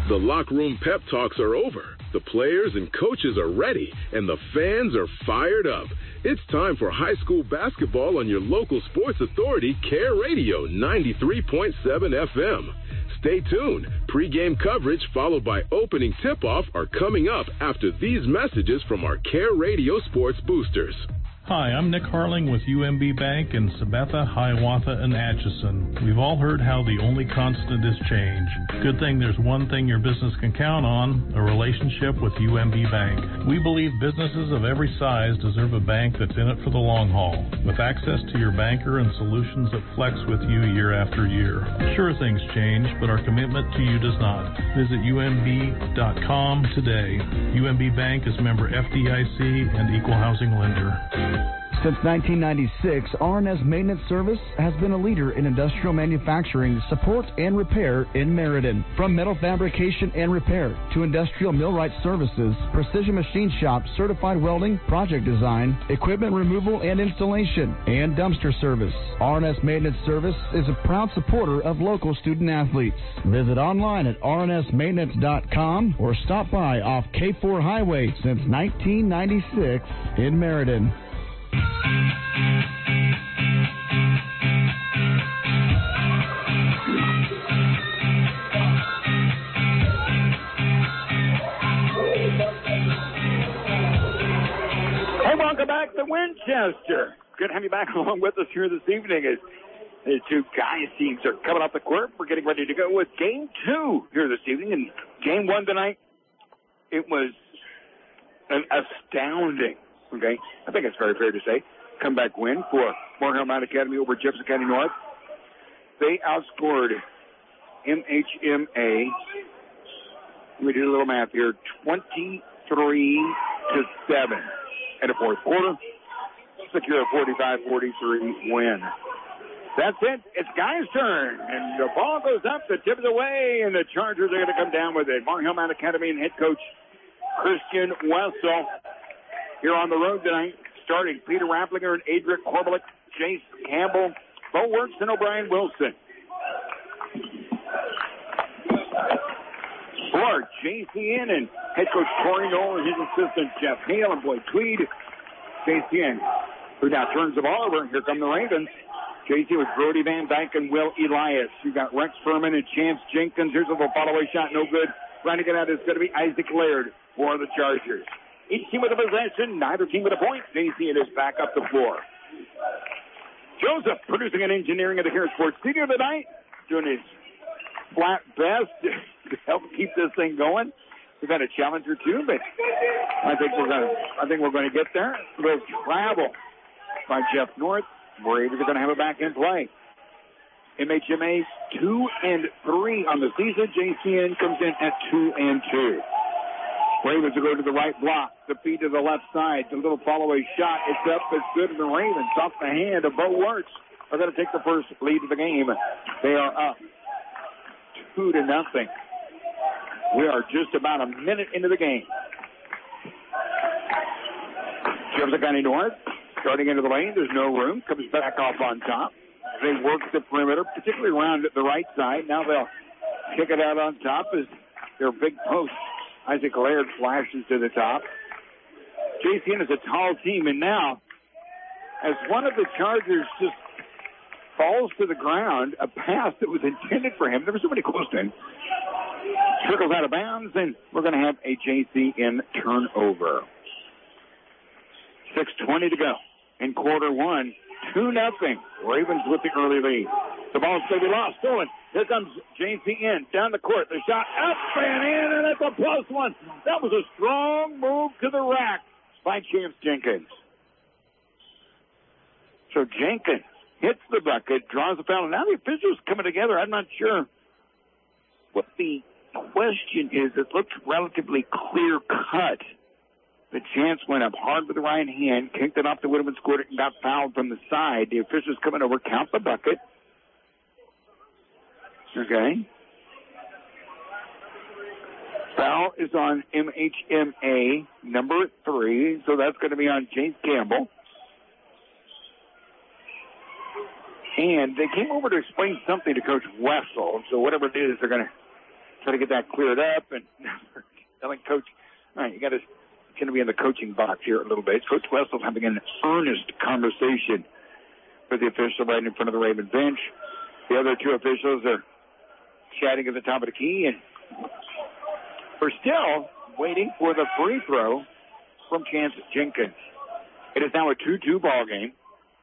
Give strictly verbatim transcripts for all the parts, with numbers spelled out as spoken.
The locker room pep talks are over. The players and coaches are ready, and the fans are fired up. It's time for high school basketball on your local sports authority, Care Radio ninety-three point seven F M. Stay tuned. Pre-game coverage followed by opening tip-off are coming up after these messages from our Care Radio sports boosters. Hi, I'm Nick Harling with U M B Bank in Sabetha, Hiawatha, and Atchison. We've all heard how the only constant is change. Good thing there's one thing your business can count on, a relationship with U M B Bank. We believe businesses of every size deserve a bank that's in it for the long haul, with access to your banker and solutions that flex with you year after year. Sure, things change, but our commitment to you does not. Visit U M B dot com today. U M B Bank is member F D I C and equal housing lender. Since nineteen ninety-six, R and S Maintenance Service has been a leader in industrial manufacturing, support, and repair in Meriden. From metal fabrication and repair to industrial millwright services, precision machine shop, certified welding, project design, equipment removal and installation, and dumpster service. R and S Maintenance Service is a proud supporter of local student athletes. Visit online at R N S maintenance dot com or stop by off K four Highway since nineteen ninety-six in Meriden. Hey, welcome back to Winchester. Good to have you back along with us here this evening as the two guys teams are coming off the court. We're getting ready to go with game two here this evening. And game one tonight, it was an astounding, okay, I think it's very fair to say, comeback win for Morehill Mount Academy over Jefferson County North. They outscored M H M A, we did a little math here, twenty-three to seven in the fourth quarter. Secure a forty-five forty-three win. That's it. It's Guy's turn. And the ball goes up, the tip is away, and the Chargers are going to come down with it. Morehill Mount Academy and head coach Christian Wessel here on the road tonight, starting Peter Rapplinger and Adric Korbelik, Chase Campbell, Bo Works, and O'Brien Wilson. For J C N and head coach Corey Knoll and his assistant Jeff Hale and Boyd Tweed. J C N, who now turns the ball over. Here come the Ravens. J C with Brody Van Dyke and Will Elias. You got Rex Furman and Chance Jenkins. Here's a little follow-away shot, no good. Running it out is going to be Isaac Laird for the Chargers. Each team with a possession, neither team with a point. J C N is back up the floor. Joseph producing an engineering of the Harris Sports Studio tonight, doing his flat best to help keep this thing going. We've got a challenge or two, but I think we're gonna I think we're gonna get there. A little travel by Jeff North. Ravens are gonna have it back in play. M H M A's two and three on the season. J C N comes in at two and two. Ravens will go to the right block. The feed to the left side. The little follow-away shot. It's up. It's good. And the Ravens, off the hand of Bo Works, are going to take the first lead of the game. They are up two to nothing. We are just about a minute into the game. Jefferson County North starting into the lane. There's no room. Comes back off on top. They work the perimeter, particularly around the right side. Now they'll kick it out on top as their big post. Isaac Laird flashes to the top. J C N is a tall team, and now, as one of the Chargers just falls to the ground, a pass that was intended for him, there was somebody close to him, trickles out of bounds, and we're going to have a J C N turnover. six twenty to go in quarter one. two nothing. Ravens with the early lead. The ball's going to be lost. Stolen. Here comes J C N down the court. The shot up and in, and it's a plus one. That was a strong move to the rack by Chance Jenkins. So Jenkins hits the bucket, draws the foul. Now the officials coming together. I'm not sure what the question is. It looks relatively clear cut. The Chance went up hard with the right hand, kicked it off the Whitman, scored it, and got fouled from the side. The officials coming over, count the bucket. Okay. Foul is on M H M A, number three, so that's going to be on Chase Campbell. And they came over to explain something to Coach Wessel, so whatever it is, they're going to try to get that cleared up. And telling Coach, all right, you got to going to be in the coaching box here a little bit. Coach Wessel having an earnest conversation with the official right in front of the Raven bench. The other two officials are chatting at the top of the key, and we're still waiting for the free throw from Chance Jenkins. It is now a two two ball game.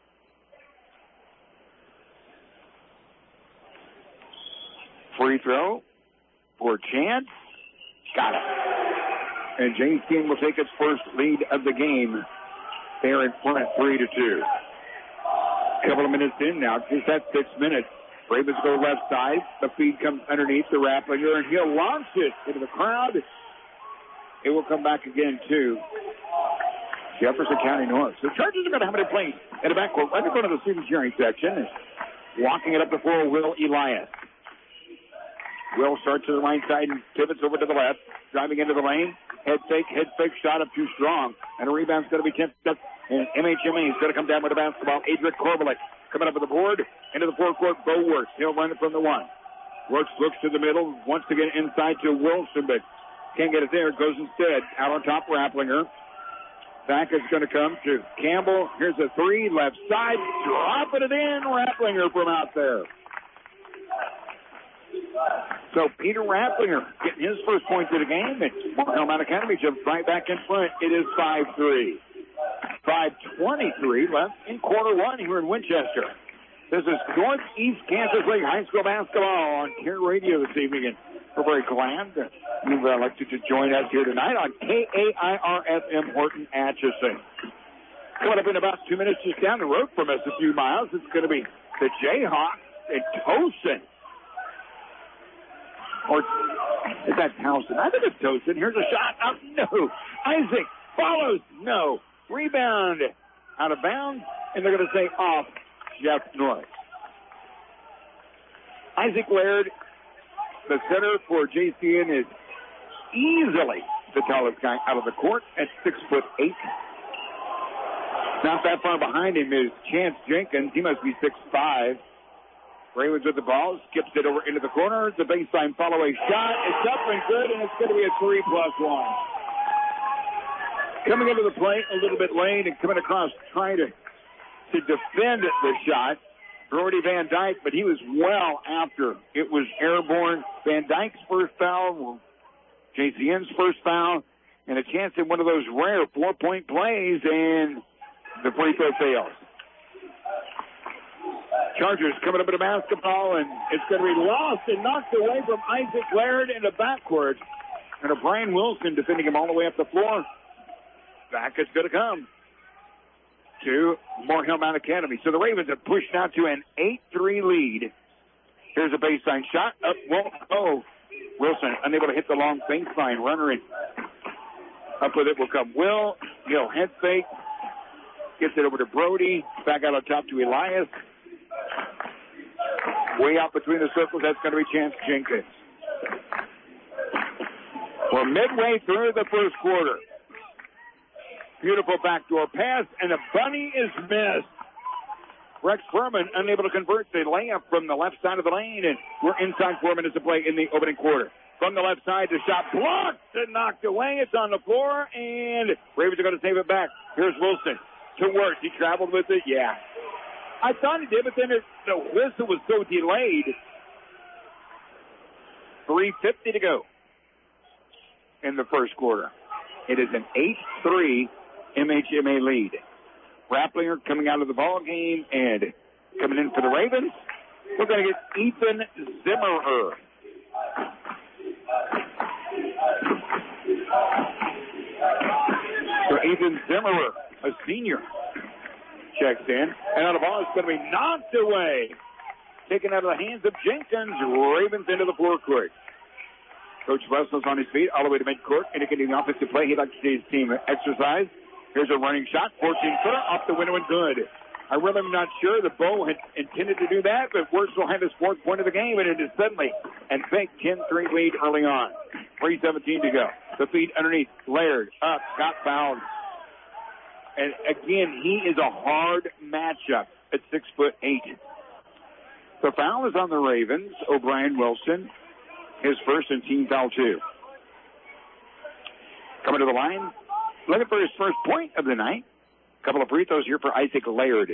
Free throw for Chance. Got it. And James King will take its first lead of the game. They're in front, three to two. A couple of minutes in now, just at six minutes. Ravens go left side. The feed comes underneath the Rapplinger, and he'll launch it into the crowd. It will come back again to Jefferson County North. So Chargers are going to have it in place in the backcourt, right in front of the student cheering section. Walking it up the floor, Will Elias. Will starts to the right side and pivots over to the left. Driving into the lane. Head fake, head fake shot up too strong. And a rebound's going to be tipped up. And M H M A is going to come down with the basketball. Adric Korbelik coming up with the board. Into the forecourt, Bo Works. He'll run it from the one. Works looks to the middle. Wants to get inside to Wilson, but can't get it there. Goes instead. Out on top, Rapplinger. Back is going to come to Campbell. Here's a three. Left side. Dropping it in. Rapplinger from out there. So Peter Rapplinger getting his first point of the game, and Helmand Academy jumps right back in front. It is five three. five twenty-three left in quarter one here in Winchester. This is Northeast Kansas League High School basketball on Care Radio this evening, and we're very glad that you've elected to join us here tonight on K A I R F M Horton Atchison. Coming up in about two minutes just down the road from us a few miles, it's going to be the Jayhawks and Towson. Or is that Towson? I think it's Towson. Here's a shot. Oh, no. Isaac follows. No. Rebound out of bounds, and they're going to say off Jeff North. Isaac Laird, the center for J C N, is easily the tallest guy out of the court at six foot eight. Not that far behind him is Chance Jenkins. He must be six five. Ravens with the ball, skips it over into the corner. The baseline follow-away shot. It's up and good, and it's going to be a three plus one. Coming into the play a little bit late and coming across trying to, to defend the shot. Brody Van Dyke, but he was well after. It was airborne. Van Dyke's first foul, J C N's first foul, and a chance in one of those rare four-point plays, and the free throw fails. Chargers coming up in a basketball, and it's going to be lost and knocked away from Isaac Laird in the backcourt. And O'Brien Wilson defending him all the way up the floor. Back is going to come to Moore Hillmount Academy. So the Ravens have pushed out to an eight three lead. Here's a baseline shot. Up, well, oh, Wilson unable to hit the long baseline runner, and up with it will come Will. He'll head fake. Gets it over to Brody. Back out on top to Elias. Way out between the circles, that's going to be Chance Jenkins. We're midway through the first quarter. Beautiful backdoor pass, and the bunny is missed. Rex Furman unable to convert the layup from the left side of the lane, and we're inside four minutes to play in the opening quarter. From the left side, the shot blocked and knocked away. It's on the floor, and Ravens are going to save it back. Here's Wilson to work. He traveled with it, yeah. I thought he did, but then it, the whistle was so delayed. three fifty to go in the first quarter. It is an eight three M H M A lead. Rapplinger coming out of the ball game and coming in for the Ravens. We're going to get Ethan Zimmerer. So Ethan Zimmerer, a senior, checks in, and on the ball is going to be knocked away. Taken out of the hands of Jenkins. Ravens into the forecourt. Coach Wessels on his feet all the way to midcourt, indicating the offensive play he'd like to see his team exercise. Here's a running shot, fourteen-footer, off the window and good. I really am not sure the Bo had intended to do that, but Works will have his fourth point of the game, and it is suddenly and fake ten three lead early on. three seventeen to go. The feed underneath. Laird up, got fouled. And again, he is a hard matchup at six foot eight. The foul is on the Ravens. O'Brien Wilson. his first and team foul two. Coming to the line, looking for his first point of the night. A couple of free throws here for Isaac Laird.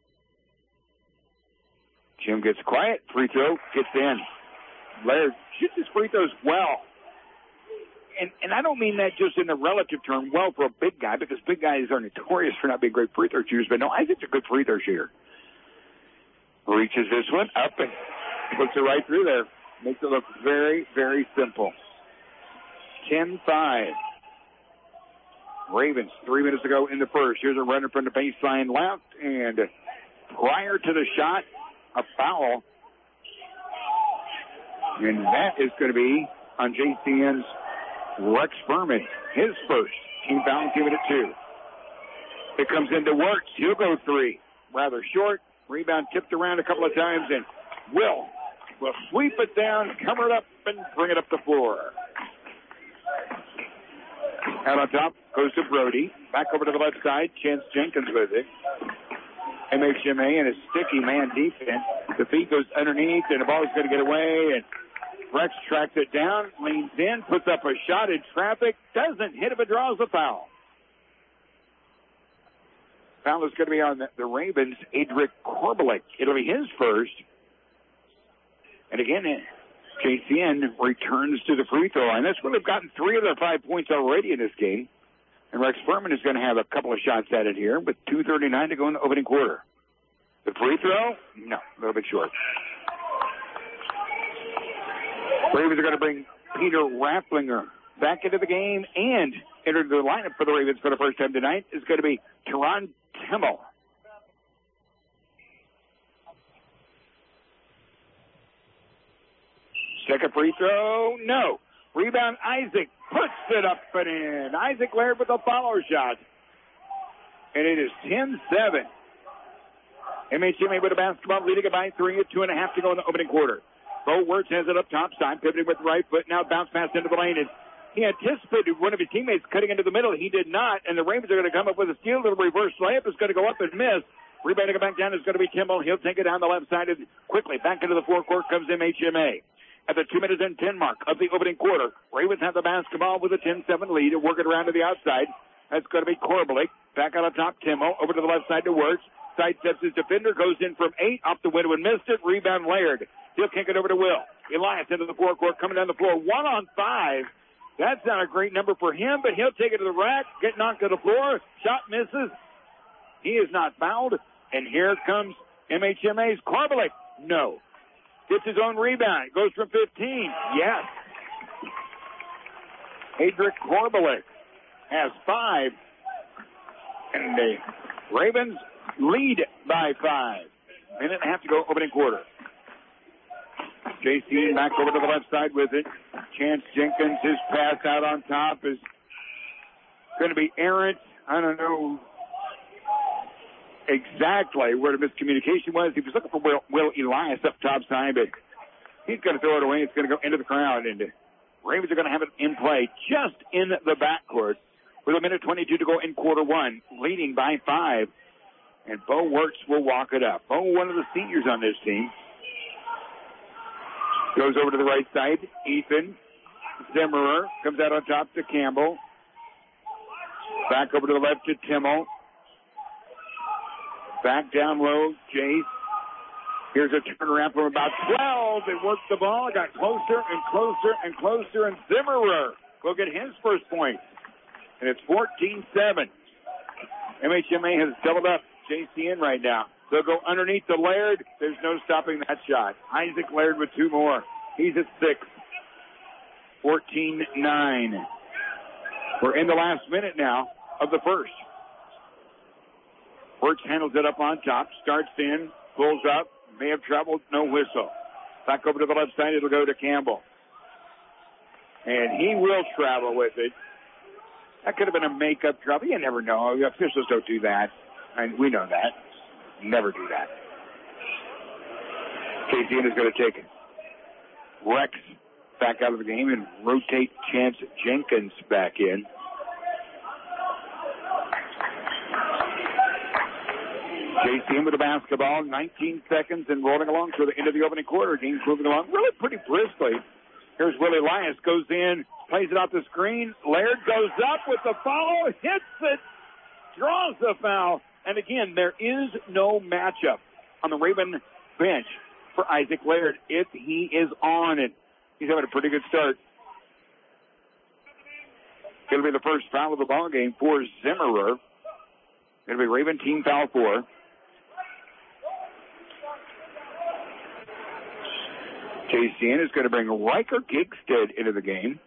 Jim gets quiet. Free throw gets in. Laird shoots his free throws well. And and I don't mean that just in the relative term, well for a big guy, because big guys are notorious for not being great free throw shooters. But no, Isaac's a good free throw shooter. Reaches this one up and puts it right through there. Makes it look very, very simple. ten five. Ravens, three minutes ago in the first. Here's a runner from the baseline left. And prior to the shot, a foul. And that is going to be on J C N's Rex Furman. His first. Team foul, give it at two. It comes into Wirtz. He'll go three. Rather short. Rebound tipped around a couple of times. And Will will sweep it down, cover it up, and bring it up the floor. Out on top goes to Brody. Back over to the left side. Chance Jenkins with it. M H M A and a sticky man defense. The feet goes underneath, and the ball is going to get away. And Rex tracks it down, leans in, puts up a shot in traffic. Doesn't hit it, but draws the foul. Foul is going to be on the, the Ravens, Adric Korbelik. It'll be his first. And again, J C N returns to the free throw line. That's where they've gotten three of their five points already in this game. And Rex Furman is going to have a couple of shots at it here with two thirty-nine to go in the opening quarter. The free throw? No, a little bit short. Ravens are going to bring Peter Rapplinger back into the game, and entered the lineup for the Ravens for the first time tonight is going to be Teron Timmel. Second free throw, no. Rebound, Isaac puts it up and in. Isaac Laird with a follow shot. And it is ten seven. M H M A with a basketball, leading it by three, at two and a half to go in the opening quarter. Bo Wirtz has it up top side, pivoting with the right foot, now bounce pass into the lane. And he anticipated one of his teammates cutting into the middle. He did not, and the Ravens are going to come up with a steal. Little reverse layup is going to go up and miss. Rebounding it back down is going to be Kimball. He'll take it down the left side and quickly back into the forecourt comes M H M A. At the two minutes and ten mark of the opening quarter, Ravens have the basketball with a ten seven lead and work it around to the outside. That's going to be Korbelik. Back on top, Timmel. Over to the left side to Wirtz. Side steps his defender, goes in from eight, off the window and missed it. Rebound Laird. He'll kick it over to Will. Elias into the forecourt, coming down the floor. One on five. That's not a great number for him, but he'll take it to the rack, get knocked to the floor. Shot misses. He is not fouled. And here comes M H M A's Korbelik. No. Gets his own rebound. Goes from fifteen. Yes. Adric Korbelik has five. And the Ravens lead by five. Minute and a half to go, opening quarter. J C back over to the left side with it. Chance Jenkins, his pass out on top is going to be errant. I don't know exactly where the miscommunication was. He was looking for Will, Will Elias up top side, but he's going to throw it away. It's going to go into the crowd, and the Ravens are going to have it in play just in the backcourt with a minute twenty-two to go in quarter one, leading by five. And Bo Wirtz will walk it up. Bo, one of the seniors on this team, goes over to the right side. Ethan Zimmerer comes out on top to Campbell. Back over to the left to Timmel. Back down low, Jace. Here's a turnaround from about twelve. It worked the ball. It got closer and closer and closer. And Zimmerer will get his first point. And it's fourteen seven. M H M A has doubled up J C N right now. They'll go underneath the Laird. There's no stopping that shot. Isaac Laird with two more. He's at six. fourteen nine. We're in the last minute now of the first. Wirtz handles it up on top. Starts in. Pulls up. May have traveled. No whistle. Back over to the left side. It'll go to Campbell. And he will travel with it. That could have been a makeup travel. You never know. The officials don't do that. And we know that. Never do that. J C N is going to take Rex back out of the game and rotate Chance Jenkins back in. J C N with the basketball, nineteen seconds and rolling along to the end of the opening quarter. Game's moving along really pretty briskly. Here's Willie Elias, goes in, plays it off the screen. Laird goes up with the follow, hits it, draws the foul. And again, there is no matchup on the Raven bench for Isaac Laird if he is on it. He's having a pretty good start. It'll be the first foul of the ball game for Zimmerer. It'll be Raven team foul four. J C N is going to bring Riker Gigstead into the game.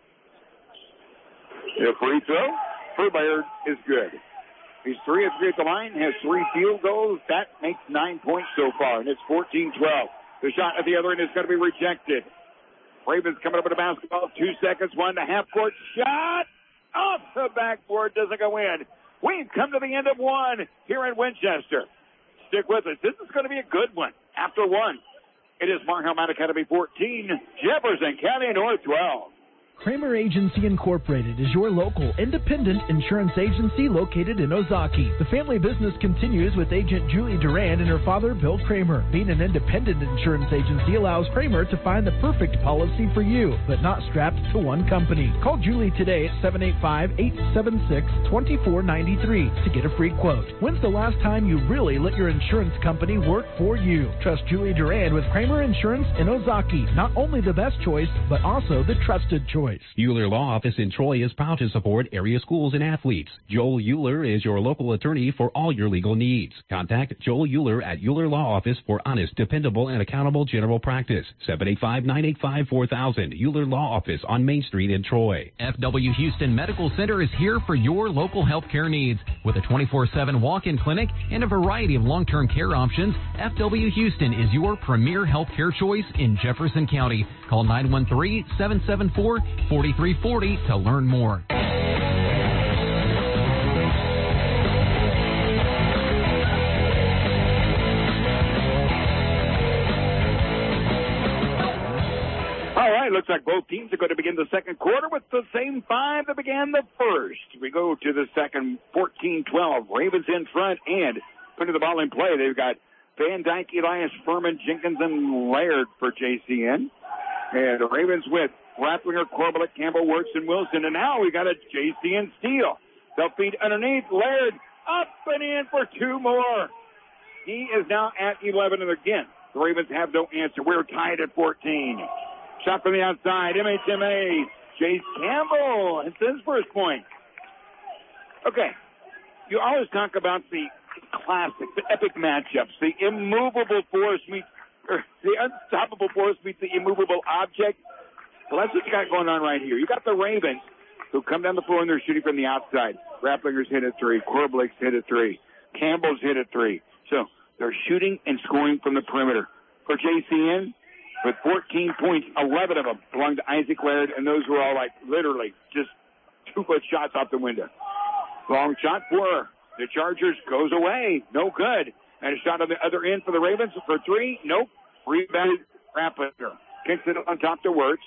The free throw for Laird is good. He's three of three at the line, has three field goals. That makes nine points so far, and it's fourteen twelve. The shot at the other end is going to be rejected. Ravens coming up with a basketball. Two seconds, one to half court shot. Off the backboard, doesn't go in. We've come to the end of one here in Winchester. Stick with us. This is going to be a good one. After one, it is Markham Academy fourteen, Jefferson County North twelve. Kramer Agency Incorporated is your local independent insurance agency located in Ozaki. The family business continues with agent Julie Durand and her father, Bill Kramer. Being an independent insurance agency allows Kramer to find the perfect policy for you, but not strapped to one company. Call Julie today at seven eight five, eight seven six, two four nine three to get a free quote. When's the last time you really let your insurance company work for you? Trust Julie Durand with Kramer Insurance in Ozaki. Not only the best choice, but also the trusted choice. Euler Law Office in Troy is proud to support area schools and athletes. Joel Euler is your local attorney for all your legal needs. Contact Joel Euler at Euler Law Office for honest, dependable, and accountable general practice. seven eight five, nine eight five, four thousand. Euler Law Office on Main Street in Troy. F W Houston Medical Center is here for your local health care needs. With a twenty-four seven walk-in clinic and a variety of long-term care options, F W Houston is your premier health care choice in Jefferson County. Call nine one three, seven seven four, four three four zero to learn more. All right, looks like both teams are going to begin the second quarter with the same five that began the first. We go to the second, fourteen twelve. Ravens in front and putting the ball in play. They've got Van Dyke, Elias, Furman, Jenkins, and Laird for J C N. And the Ravens with Rattlinger, Corbett, Campbell, Wirtz, and Wilson. And now we got a J C N steal. They'll feed underneath. Laird up and in for two more. He is now at eleven. And again, the Ravens have no answer. We're tied at fourteen. Shot from the outside. M H M A. Chase Campbell. It's his first point. Okay. You always talk about the classic, the epic matchups. The immovable force meets, or the unstoppable force meets the immovable object. Well, that's what you got going on right here. You got the Ravens who come down the floor and they're shooting from the outside. Rapplinger's hit a three. Corblake's hit a three. Campbell's hit a three. So they're shooting and scoring from the perimeter. For J C N, with fourteen points, eleven of them belong to Isaac Laird, and those were all like literally just two-foot shots off the window. Long shot for the Chargers goes away. No good. And a shot on the other end for the Ravens for three. Nope. Rebounded Rappler. Kicks it on top to Wirtz.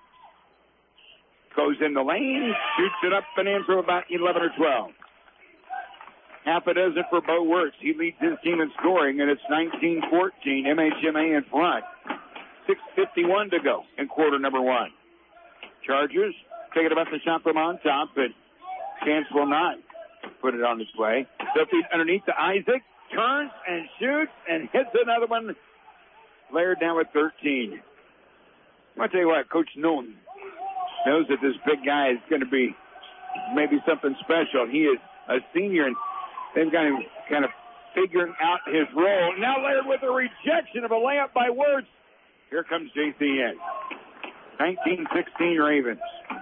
Goes in the lane, shoots it up and in from about eleven or twelve. Half a dozen for Bo Wirtz. He leads his team in scoring, and it's nineteen fourteen. M H M A in front. six fifty-one to go in quarter number one. Chargers taking about the shot from on top, but Chance will not put it on his way. They'll feed underneath to Isaac. Turns and shoots and hits another one. Laird down with thirteen. I'll tell you what, Coach Nolan knows that this big guy is going to be maybe something special. He is a senior, and they've got him kind of figuring out his role. Now Laird with a rejection of a layup by Wirtz. Here comes J C N. nineteen sixteen Ravens.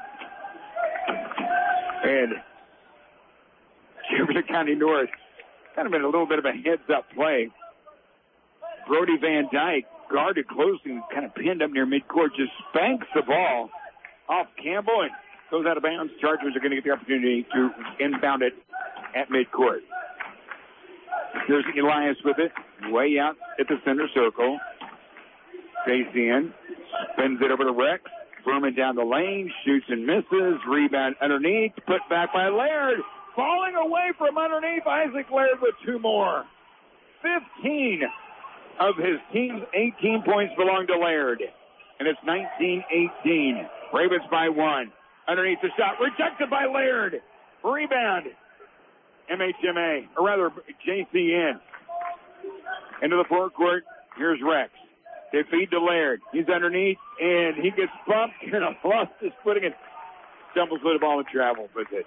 And Jefferson County North kind of been a little bit of a heads-up play. Brody Van Dyke guarded closely and kind of pinned up near midcourt, just spanks the ball off Campbell and goes out of bounds. Chargers are going to get the opportunity to inbound it at midcourt. Here's Elias with it, way out at the center circle. J C N spins it over to Rex. Furman down the lane, shoots and misses. Rebound underneath, put back by Laird. Falling away from underneath, Isaac Laird with two more. fifteen of his team's eighteen points belong to Laird. and it's nineteen eighteen. Ravens by one. Underneath the shot, rejected by Laird. Rebound. M H M A, or rather J C N. Into the forecourt. Here's Rex. They feed to Laird. He's underneath, and he gets bumped and lost his footing and stumbles with the ball and travels with it.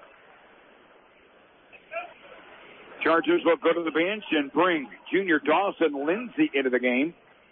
Chargers will go to the bench and bring junior Dawson Lindsay into the game.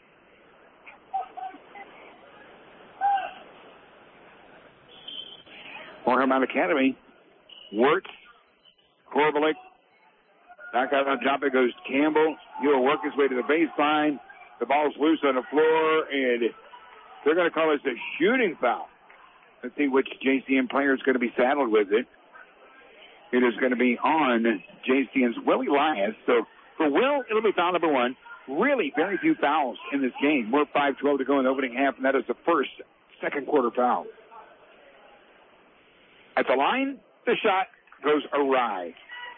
Moorhead Mountain Academy. Wirtz, Korbelik. Back out on top it goes Campbell. He'll work his way to the baseline. The ball's loose on the floor, and they're going to call this a shooting foul. Let's see which J C N player is going to be saddled with it. It is going to be on J C N's Will Elias. So for Will, it'll be foul number one. Really very few fouls in this game. We're five twelve to go in the opening half, and that is the first second quarter foul. At the line, the shot goes awry.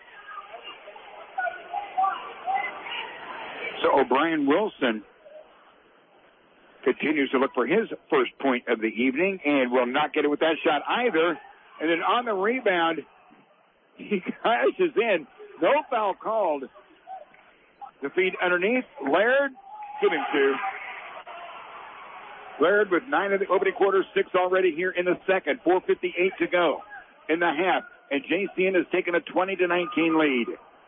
So O'Brien Wilson continues to look for his first point of the evening and will not get it with that shot either. And then on the rebound, he crashes in. No foul called. The feed underneath. Laird, give him two. Laird with nine in the opening quarter, six already here in the second. four fifty-eight to go in the half. And J C N has taken a twenty to nineteen lead.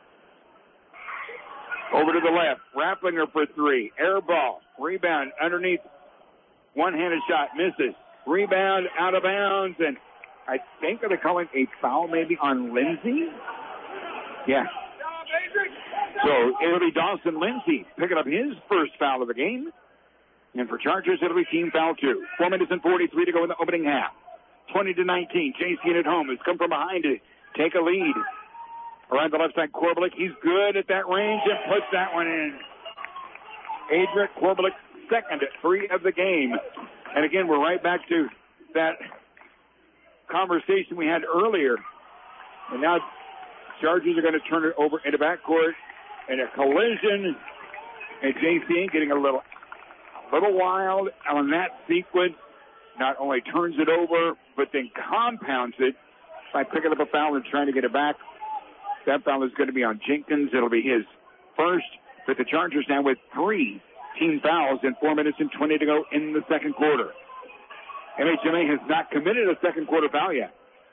Over to the left. Rapplinger for three. Air ball. Rebound underneath. One-handed shot. Misses. Rebound out of bounds. And I think they're calling a foul maybe on Lindsay. Yeah. So it'll be Dawson Lindsay picking up his first foul of the game. And for Chargers, it'll be team foul two. Four minutes and forty-three to go in the opening half. twenty to nineteen. J C N at home has come from behind to take a lead. Around the left side, Korbelik. He's good at that range and puts that one in. Adric Korbelik, second at three of the game. And again, we're right back to that conversation we had earlier. And now Chargers are going to turn it over into backcourt. And a collision. And J C N getting a little, a little wild on that sequence. Not only turns it over, but then compounds it by picking up a foul and trying to get it back. That foul is going to be on Jenkins. It'll be his first. But the Chargers now with three team fouls in four minutes and twenty to go in the second quarter. M H M A has not committed a second quarter foul yet.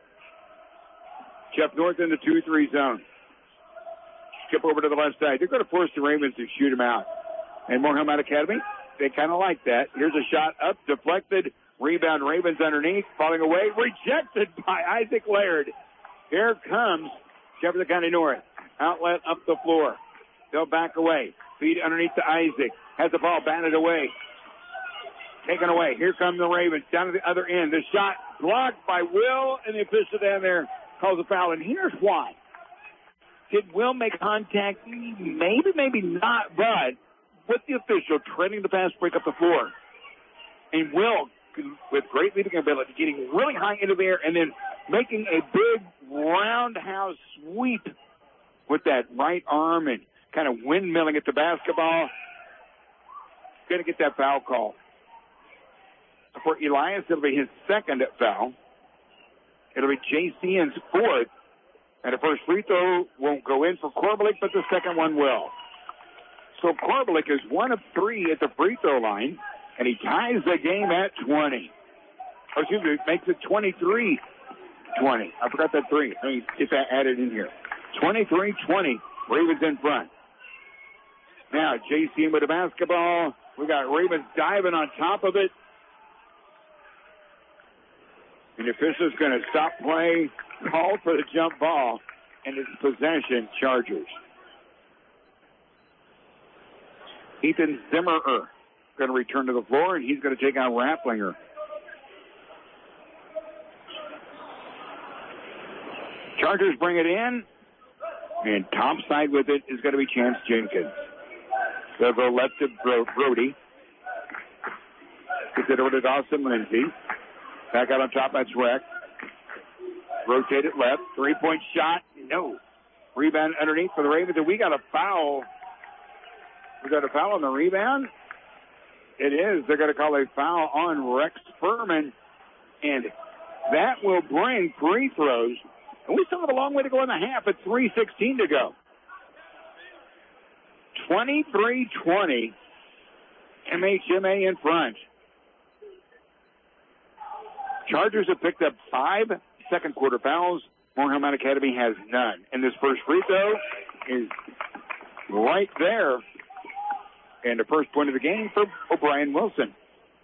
Jeff North in the two three zone. Skip over to the left side. They're going to force the Ravens to shoot him out. And Moorhead Mountain Academy, they kind of like that. Here's a shot up, deflected. Rebound, Ravens underneath, falling away. Rejected by Isaac Laird. Here comes Jefferson County North. Outlet up the floor. They'll back away. Feed underneath to Isaac. Has the ball batted away. Taken away. Here come the Ravens down to the other end. The shot blocked by Will, and the official down there calls a foul. And here's why. Did Will make contact? Maybe, maybe not, but with the official treading the pass break up the floor. And Will, with great leading ability, getting really high into the air and then making a big roundhouse sweep with that right arm and kind of windmilling at the basketball. Going to get that foul call. For Elias, it'll be his second foul. It'll be J C N's fourth. And the first free throw won't go in for Korbelik, but the second one will. So Korbelik is one of three at the free throw line, and he ties the game at twenty. Or excuse me, makes it twenty-three twenty. I forgot that three. Let me get that added in here. twenty-three twenty. Ravens in front. Now, J C N with the basketball. We got Ravens diving on top of it. And the official's going to stop play, call for the jump ball, and it's possession, Chargers. Ethan Zimmerer going to return to the floor, and he's going to take out Rapplinger. Chargers bring it in, and topside with it is going to be Chance Jenkins. They'll go left to Bro- Brody. Gets it over to Dawson Lindsay. Back out on top, that's Rex. Rotate it left. Three-point shot. No. Rebound underneath for the Ravens. And we got a foul. We got a foul on the rebound. It is. They're going to call a foul on Rex Furman, and that will bring free throws. And we still have a long way to go in the half at three sixteen to go. twenty-three twenty. M H M A in front. Chargers have picked up five second quarter fouls. Moorhead Academy has none. And this first free throw is right there. And the first point of the game for O'Brien Wilson.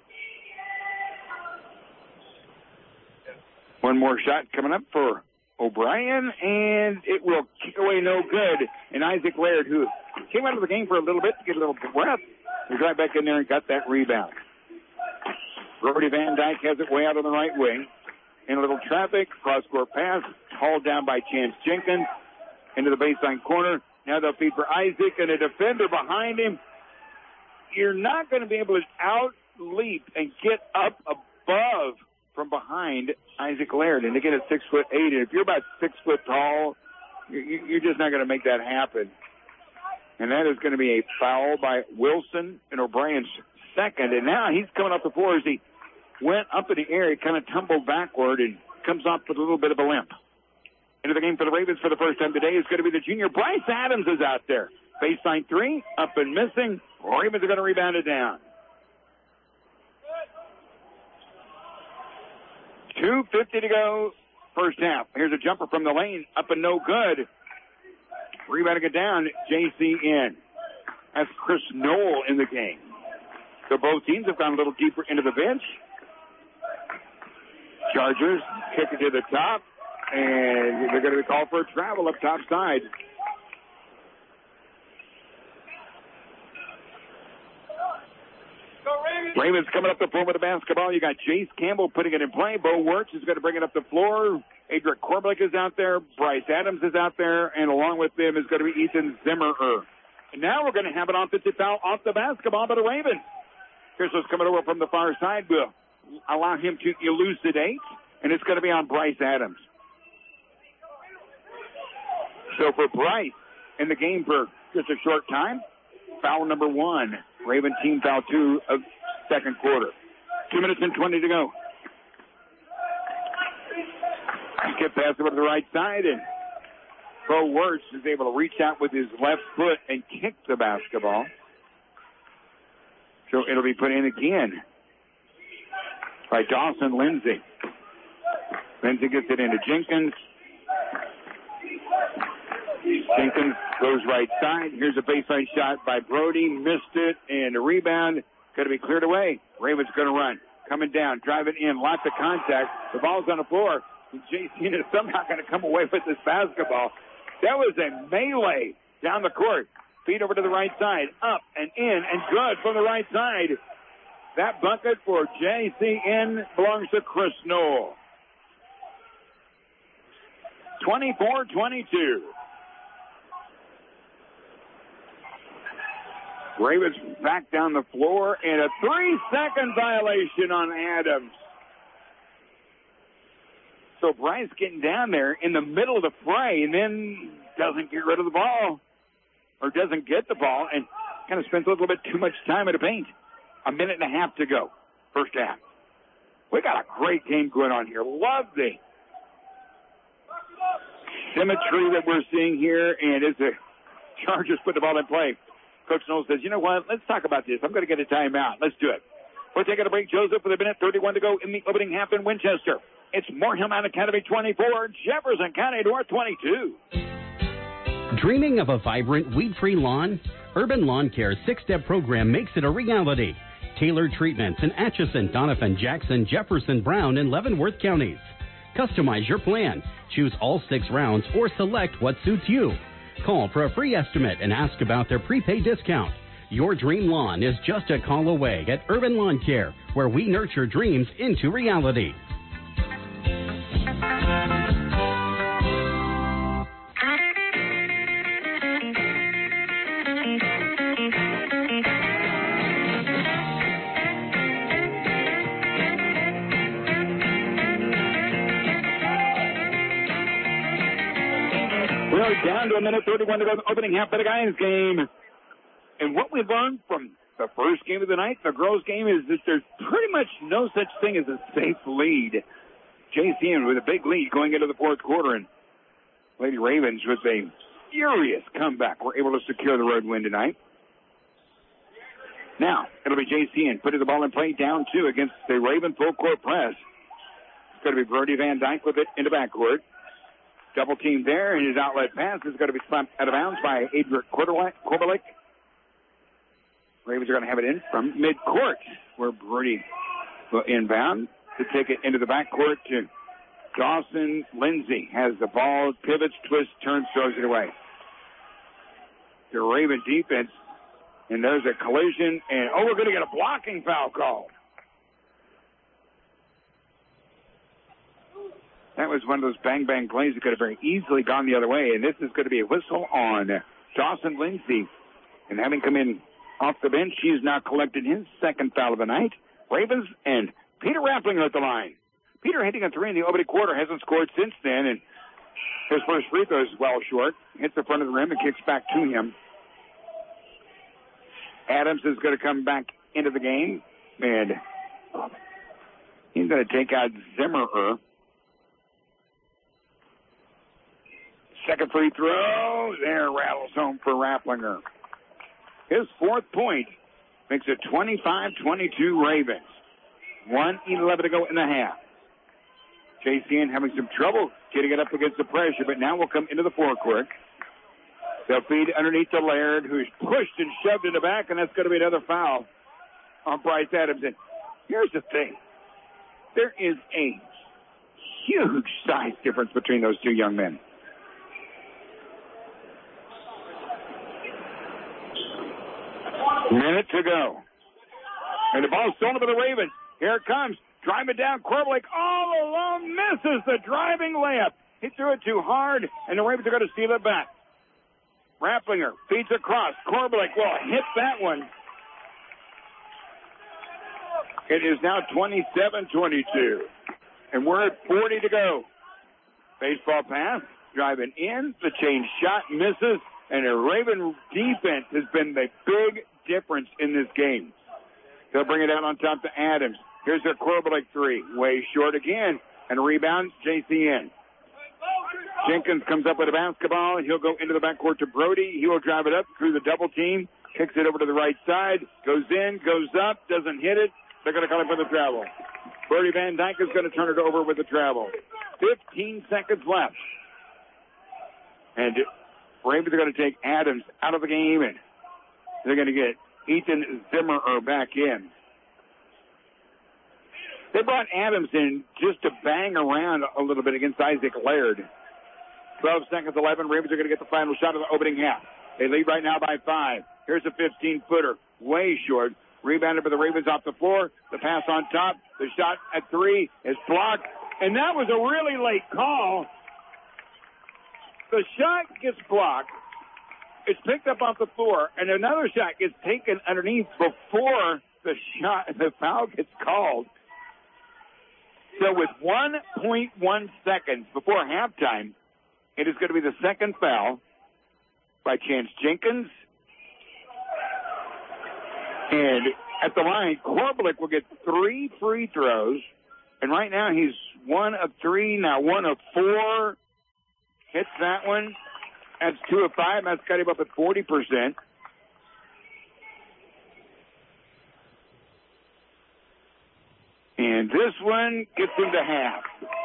One more shot coming up for O'Brien, and it will kick away no good. And Isaac Laird, who came out of the game for a little bit to get a little breath, was right back in there and got that rebound. Brody Van Dyke has it way out on the right wing. In a little traffic, cross-court pass, hauled down by Chance Jenkins into the baseline corner. Now they'll feed for Isaac and a defender behind him. You're not going to be able to out-leap and get up above from behind Isaac Laird. And again, at six foot eight, and if you're about six foot tall, you're just not going to make that happen. And that is going to be a foul by Wilson, and O'Brien's second. And now he's coming up the floor as he went up in the air. He kind of tumbled backward and comes off with a little bit of a limp. Into the game for the Ravens for the first time today is going to be the junior. Bryce Adams is out there. Baseline three, up and missing. Ravens are going to rebound it down. two fifty to go, first half. Here's a jumper from the lane, up and no good. Rebounding it down, J C N. That's Chris Knoll in the game. So both teams have gone a little deeper into the bench. Chargers kick it to the top, and they're going to be called for a travel up top side. Ravens coming up the floor with the basketball. You got Chase Campbell putting it in play. Bo Wirtz is going to bring it up the floor. Adric Korblick is out there. Bryce Adams is out there. And along with them is going to be Ethan Zimmerer. And now we're going to have an offensive foul off the basketball by the Ravens. Here's what's coming over from the far side. We'll allow him to elucidate. And it's going to be on Bryce Adams. So for Bryce in the game for just a short time, foul number one. Raven team foul two of second quarter. Two minutes and twenty to go. Skip pass over to the right side, and Bo Wirtz is able to reach out with his left foot and kick the basketball. So it'll be put in again by Dawson Lindsay. Lindsay gets it into Jenkins. Jenkins goes right side. Here's a baseline shot by Brody. Missed it, and a rebound. Going to be cleared away. Ravens going to run. Coming down, driving in, lots of contact. The ball's on the floor. And J C is somehow going to come away with this basketball. That was a melee down the court. Feed over to the right side. Up and in and good from the right side. That bucket for J C N belongs to Chris Knoll. twenty-four twenty-two. Ravens back down the floor, and a three-second violation on Adams. So Bryce getting down there in the middle of the fray and then doesn't get rid of the ball, or doesn't get the ball, and kind of spends a little bit too much time in the paint. A minute and a half to go, first half. We got a great game going on here. Love the symmetry that we're seeing here, and as the Chargers put the ball in play, Coach Knowles says, you know what, let's talk about this. I'm going to get a timeout. Let's do it. We're taking a break, Joseph, with a minute thirty-one to go in the opening half in Winchester. It's Moorhead Academy twenty-four, Jefferson County North twenty-two. Dreaming of a vibrant, weed-free lawn? Urban Lawn Care's six-step program makes it a reality. Tailored treatments in Atchison, Donovan, Jackson, Jefferson, Brown, and Leavenworth counties. Customize your plan. Choose all six rounds or select what suits you. Call for a free estimate and ask about their prepaid discount. Your dream lawn is just a call away at Urban Lawn Care, where we nurture dreams into reality. We're down to a minute thirty-one to go in the opening half of the guys game. And what we learned from the first game of the night, the girls' game, is that there's pretty much no such thing as a safe lead. J C N with a big lead going into the fourth quarter, and Lady Ravens with a furious comeback were able to secure the road win tonight. Now, it'll be J C N putting the ball in play down two against the Raven full court press. It's going to be Brody Van Dyke with it into backcourt. Double team there, and his outlet pass is going to be slapped out of bounds by Adrian Korbelik. Ravens are going to have it in from midcourt, where Brody will inbound to take it into the backcourt to Dawson Lindsay. Has the ball, pivots, twists, turns, throws it away. The Raven defense, and there's a collision, and oh, we're going to get a blocking foul called. That was one of those bang-bang plays that could have very easily gone the other way, and this is going to be a whistle on Dawson Lindsay. And having come in off the bench, he has now collected his second foul of the night. Ravens and Peter Rapplinger at the line. Peter hitting a three in the opening quarter, hasn't scored since then, and his first free throw is well short. Hits the front of the rim and kicks back to him. Adams is going to come back into the game, and he's going to take out Zimmerer. Second free throw, there rattles home for Rapplinger. His fourth point makes it twenty-five twenty-two Ravens. one eleven to go in the half. J C N having some trouble getting it up against the pressure, but now we'll come into the forecourt. They'll feed underneath to Laird, who's pushed and shoved in the back, and that's going to be another foul on Bryce Adams. And here's the thing. There is a huge size difference between those two young men. Minute to go. And the ball's stolen by the Ravens. Here it comes. Driving down. Korbelik all alone misses the driving layup. He threw it too hard, and the Ravens are going to steal it back. Rapplinger feeds across. Korbelik will hit that one. It is now twenty-seven twenty-two. And we're at forty to go. Baseball pass. Driving in. The change shot misses. And the Raven defense has been the big difference in this game. They'll bring it out on top to Adams. Here's a Korbelik three. Way short again. And rebounds J C N. Jenkins comes up with a basketball, and he'll go into the backcourt to Brody. He will drive it up through the double team. Kicks it over to the right side. Goes in, goes up, doesn't hit it. They're going to call it for the travel. Brody Van Dyke is going to turn it over with the travel. fifteen seconds left. And Ravens are going to take Adams out of the game, and they're going to get Ethan Zimmerer back in. They brought Adams in just to bang around a little bit against Isaac Laird. twelve seconds, eleven. Ravens are going to get the final shot of the opening half. They lead right now by five. Here's a fifteen-footer. Way short. Rebounded by the Ravens off the floor. The pass on top. The shot at three is blocked. And that was a really late call. The shot gets blocked. It's picked up off the floor. And another shot gets taken underneath before the shot, the foul gets called. So with one point one seconds before halftime, it is going to be the second foul by Chance Jenkins. And at the line, Korbelik will get three free throws. And right now he's one of three, now one of four. Hits that one. That's two of five. That's got him up at forty percent. And this one gets him to half.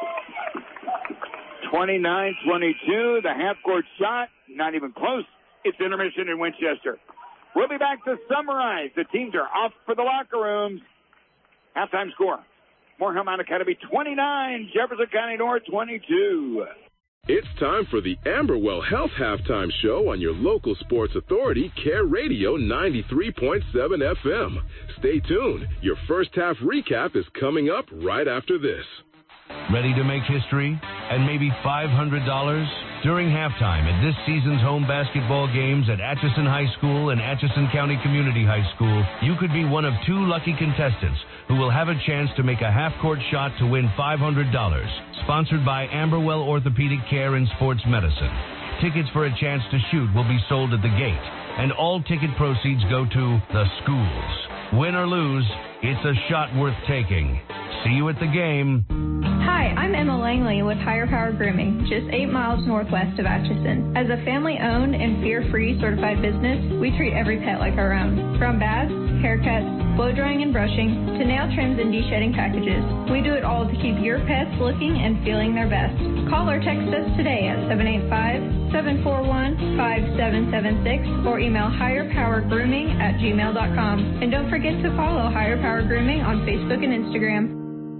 twenty-nine twenty-two. The half-court shot, not even close. It's intermission in Winchester. We'll be back to summarize. The teams are off for the locker rooms. Halftime score. Moorhead Academy twenty-nine. Jefferson County North twenty-two. It's time for the Amberwell Health Halftime Show on your local sports authority, Care Radio ninety-three point seven F M. Stay tuned. Your first half recap is coming up right after this. Ready to make history and maybe five hundred dollars? During halftime at this season's home basketball games at Atchison High School and Atchison County Community High School, you could be one of two lucky contestants who will have a chance to make a half-court shot to win five hundred dollars. Sponsored by Amberwell Orthopedic Care and Sports Medicine. Tickets for a chance to shoot will be sold at the gate. and all ticket proceeds go to the schools. Win or lose, it's a shot worth taking. See you at the game. Hi, I'm Emma Langley with Higher Power Grooming, just eight miles northwest of Atchison. As a family-owned and fear-free certified business, we treat every pet like our own. From baths, haircuts, blow-drying and brushing, to nail trims and de-shedding packages. We do it all to keep your pets looking and feeling their best. Call or text us today at seven eight five, seven four one, five seven seven six or email higherpowergrooming at gmail dot com. And don't forget to follow Higher Power Grooming on Facebook and Instagram.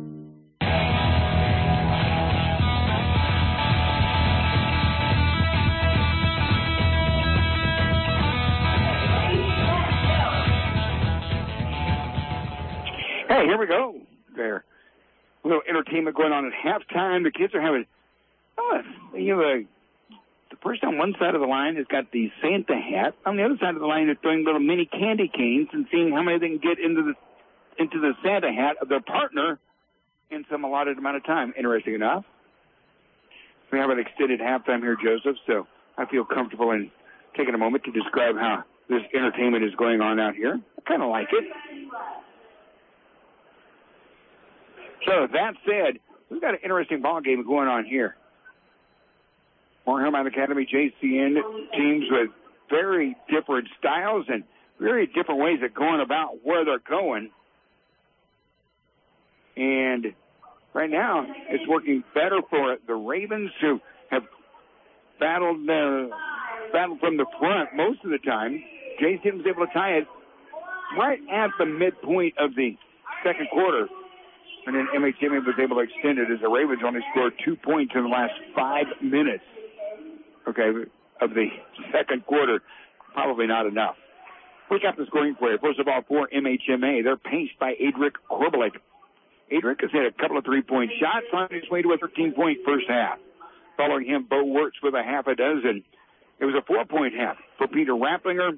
Hey, here we go. There. A little entertainment going on at halftime. The kids are having, oh, you know, uh, the person on one side of the line has got the Santa hat. On the other side of the line, they're throwing little mini candy canes and seeing how many they can get into the into the Santa hat of their partner in some allotted amount of time. Interesting enough. We have an extended halftime here, Joseph, so I feel comfortable in taking a moment to describe how this entertainment is going on out here. I kind of like it. So, that said, we've got an interesting ball game going on here. Moore Hillmount Academy J C N teams with very different styles and very different ways of going about where they're going. And right now, it's working better for the Ravens, who have battled, uh, battled from the front most of the time. J C N was able to tie it right at the midpoint of the second quarter. And then M H M A was able to extend it as the Ravens only scored two points in the last five minutes, okay, of the second quarter. Probably not enough. We got the scoring for you. First of all, for M H M A, they're paced by Adric Korbelik. Adric has hit a couple of three-point shots on his way to a thirteen-point first half. Following him, Bo Wirtz with a half a dozen. It was a four-point half for Peter Rapplinger.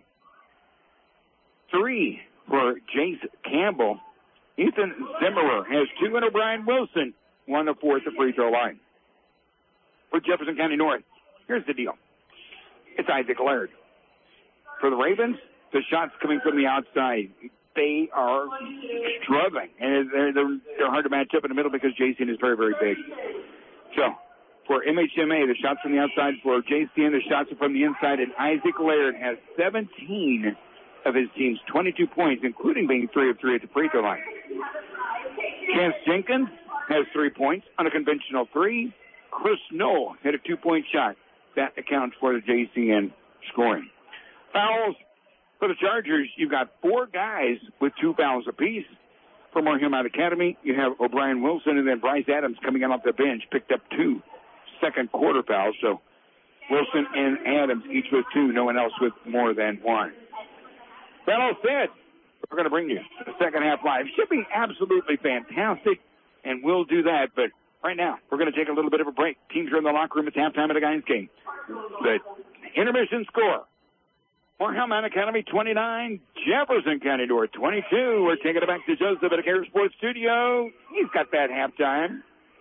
Three for Jace Campbell. Ethan Zimmerer has two, and O'Brien Wilson won the fourth at free throw line. For Jefferson County North, here's the deal. It's Isaac Laird. For the Ravens, the shots coming from the outside, they are struggling. And they're, they're, they're hard to match up in the middle because J C N is very, very big. So, for M H M A, the shots from the outside. For J C N, the shots are from the inside. And Isaac Laird has seventeen of his team's twenty-two points, including being three of three at the free throw line. Chance Jenkins has three points on a conventional three. Chris Knoll hit a two-point shot. That accounts for the J C N scoring. Fouls for the Chargers, you've got four guys with two fouls apiece. For Moore Hillmount Academy, you have O'Brien Wilson, and then Bryce Adams coming in off the bench, picked up two second quarter fouls. So Wilson and Adams each with two, no one else with more than one. That all said, we're going to bring you the second half live. Should be absolutely fantastic, and we'll do that. But right now, we're going to take a little bit of a break. Teams are in the locker room. It's halftime of the guys' game. The intermission score: Moore Hillmount Academy twenty-nine, Jefferson County North twenty-two. We're taking it back to Joseph at the Care Sports Studio. He's got that halftime.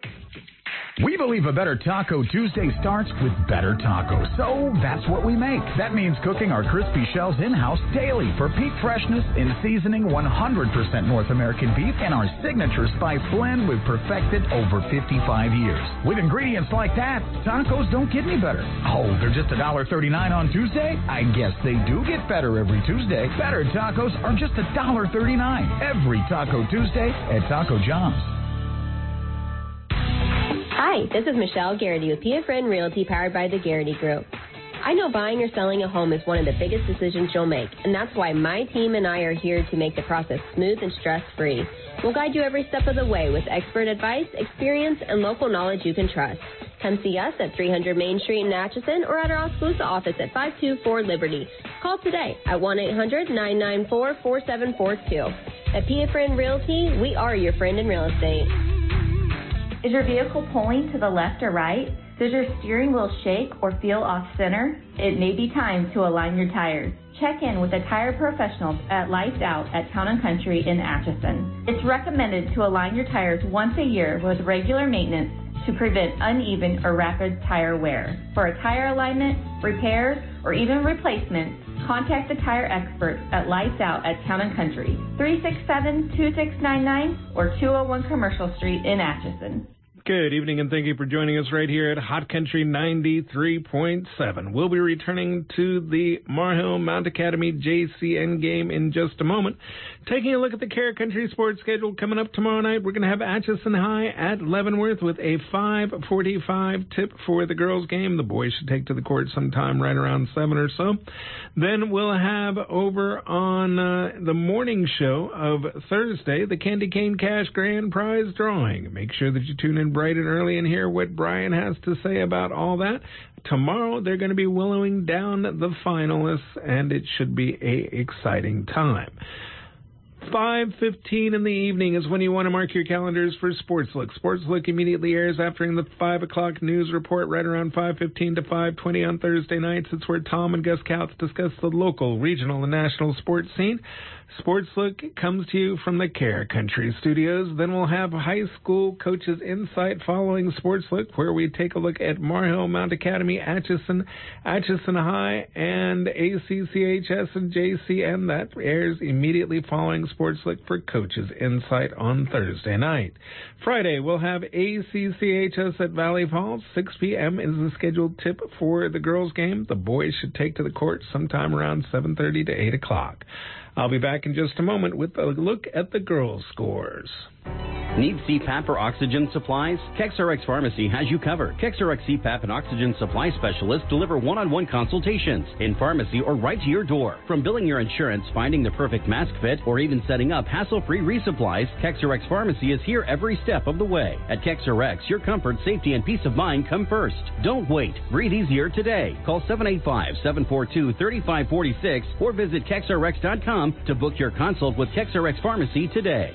We believe a better Taco Tuesday starts with better tacos, so that's what we make. That means cooking our crispy shells in-house daily for peak freshness in seasoning one hundred percent North American beef and our signature spice blend we've perfected over fifty-five years. With ingredients like that, tacos don't get any better. Oh, they're just one dollar thirty-nine on Tuesday? I guess they do get better every Tuesday. Better tacos are just one dollar thirty-nine every Taco Tuesday at Taco John's. Hi, this is Michelle Garrity with P F Friend Realty, powered by the Garrity Group. I know buying or selling a home is one of the biggest decisions you'll make, and that's why my team and I are here to make the process smooth and stress-free. We'll guide you every step of the way with expert advice, experience, and local knowledge you can trust. Come see us at three hundred Main Street in Atchison or at our Oskaloosa office at five two four Liberty. Call today at one eight hundred nine nine four four seven four two. At P F Friend Realty, we are your friend in real estate. Is your vehicle pulling to the left or right? Does your steering wheel shake or feel off center? It may be time to align your tires. Check in with the tire professionals at Lights Out at Town and Country in Atchison. It's recommended to align your tires once a year with regular maintenance to prevent uneven or rapid tire wear. For a tire alignment, repairs, or even replacement, Contact the tire experts at Lights Out at Town and Country, three six seven, two six nine nine or two oh one Commercial Street in Atchison. Good evening, and thank you for joining us right here at Hot Country ninety-three point seven. We'll be returning to the Mar-Hill Mount Academy J C N game in just a moment. Taking a look at the Care Country sports schedule coming up tomorrow night, we're going to have Atchison High at Leavenworth with a five forty-five tip for the girls' game. The boys should take to the court sometime right around seven or so. Then we'll have over on uh, the morning show of Thursday, the Candy Cane Cash Grand Prize Drawing. Make sure that you tune in bright and early and hear what Brian has to say about all that. Tomorrow, they're going to be willowing down the finalists, and it should be a exciting time. five fifteen in the evening is when you want to mark your calendars for Sports Look. Sports Look immediately airs after the five o'clock news report right around five fifteen to five twenty on Thursday nights. It's where Tom and Gus Couts discuss the local, regional, and national sports scene. Sports Look comes to you from the Care Country Studios. Then we'll have High School Coaches Insight following Sports Look, where we take a look at Mar-Hill Mount Academy, Atchison, Atchison High, and A C C H S and J C N. That airs immediately following Sports Look for Coaches Insight on Thursday night. Friday, we'll have A C C H S at Valley Falls. six p.m. is the scheduled tip for the girls' game. The boys should take to the court sometime around seven thirty to eight o'clock. I'll be back in just a moment with a look at the girls' scores. Need C PAP or oxygen supplies? KexRx Pharmacy has you covered. KexRx C PAP and oxygen supply specialists deliver one-on-one consultations in pharmacy or right to your door. From billing your insurance, finding the perfect mask fit, or even setting up hassle-free resupplies, KexRx Pharmacy is here every step of the way. At KexRx, your comfort, safety, and peace of mind come first. Don't wait. Breathe easier today. Call seven eight five, seven four two, three five four six or visit Kex R X dot com to book your consult with KexRx Pharmacy today.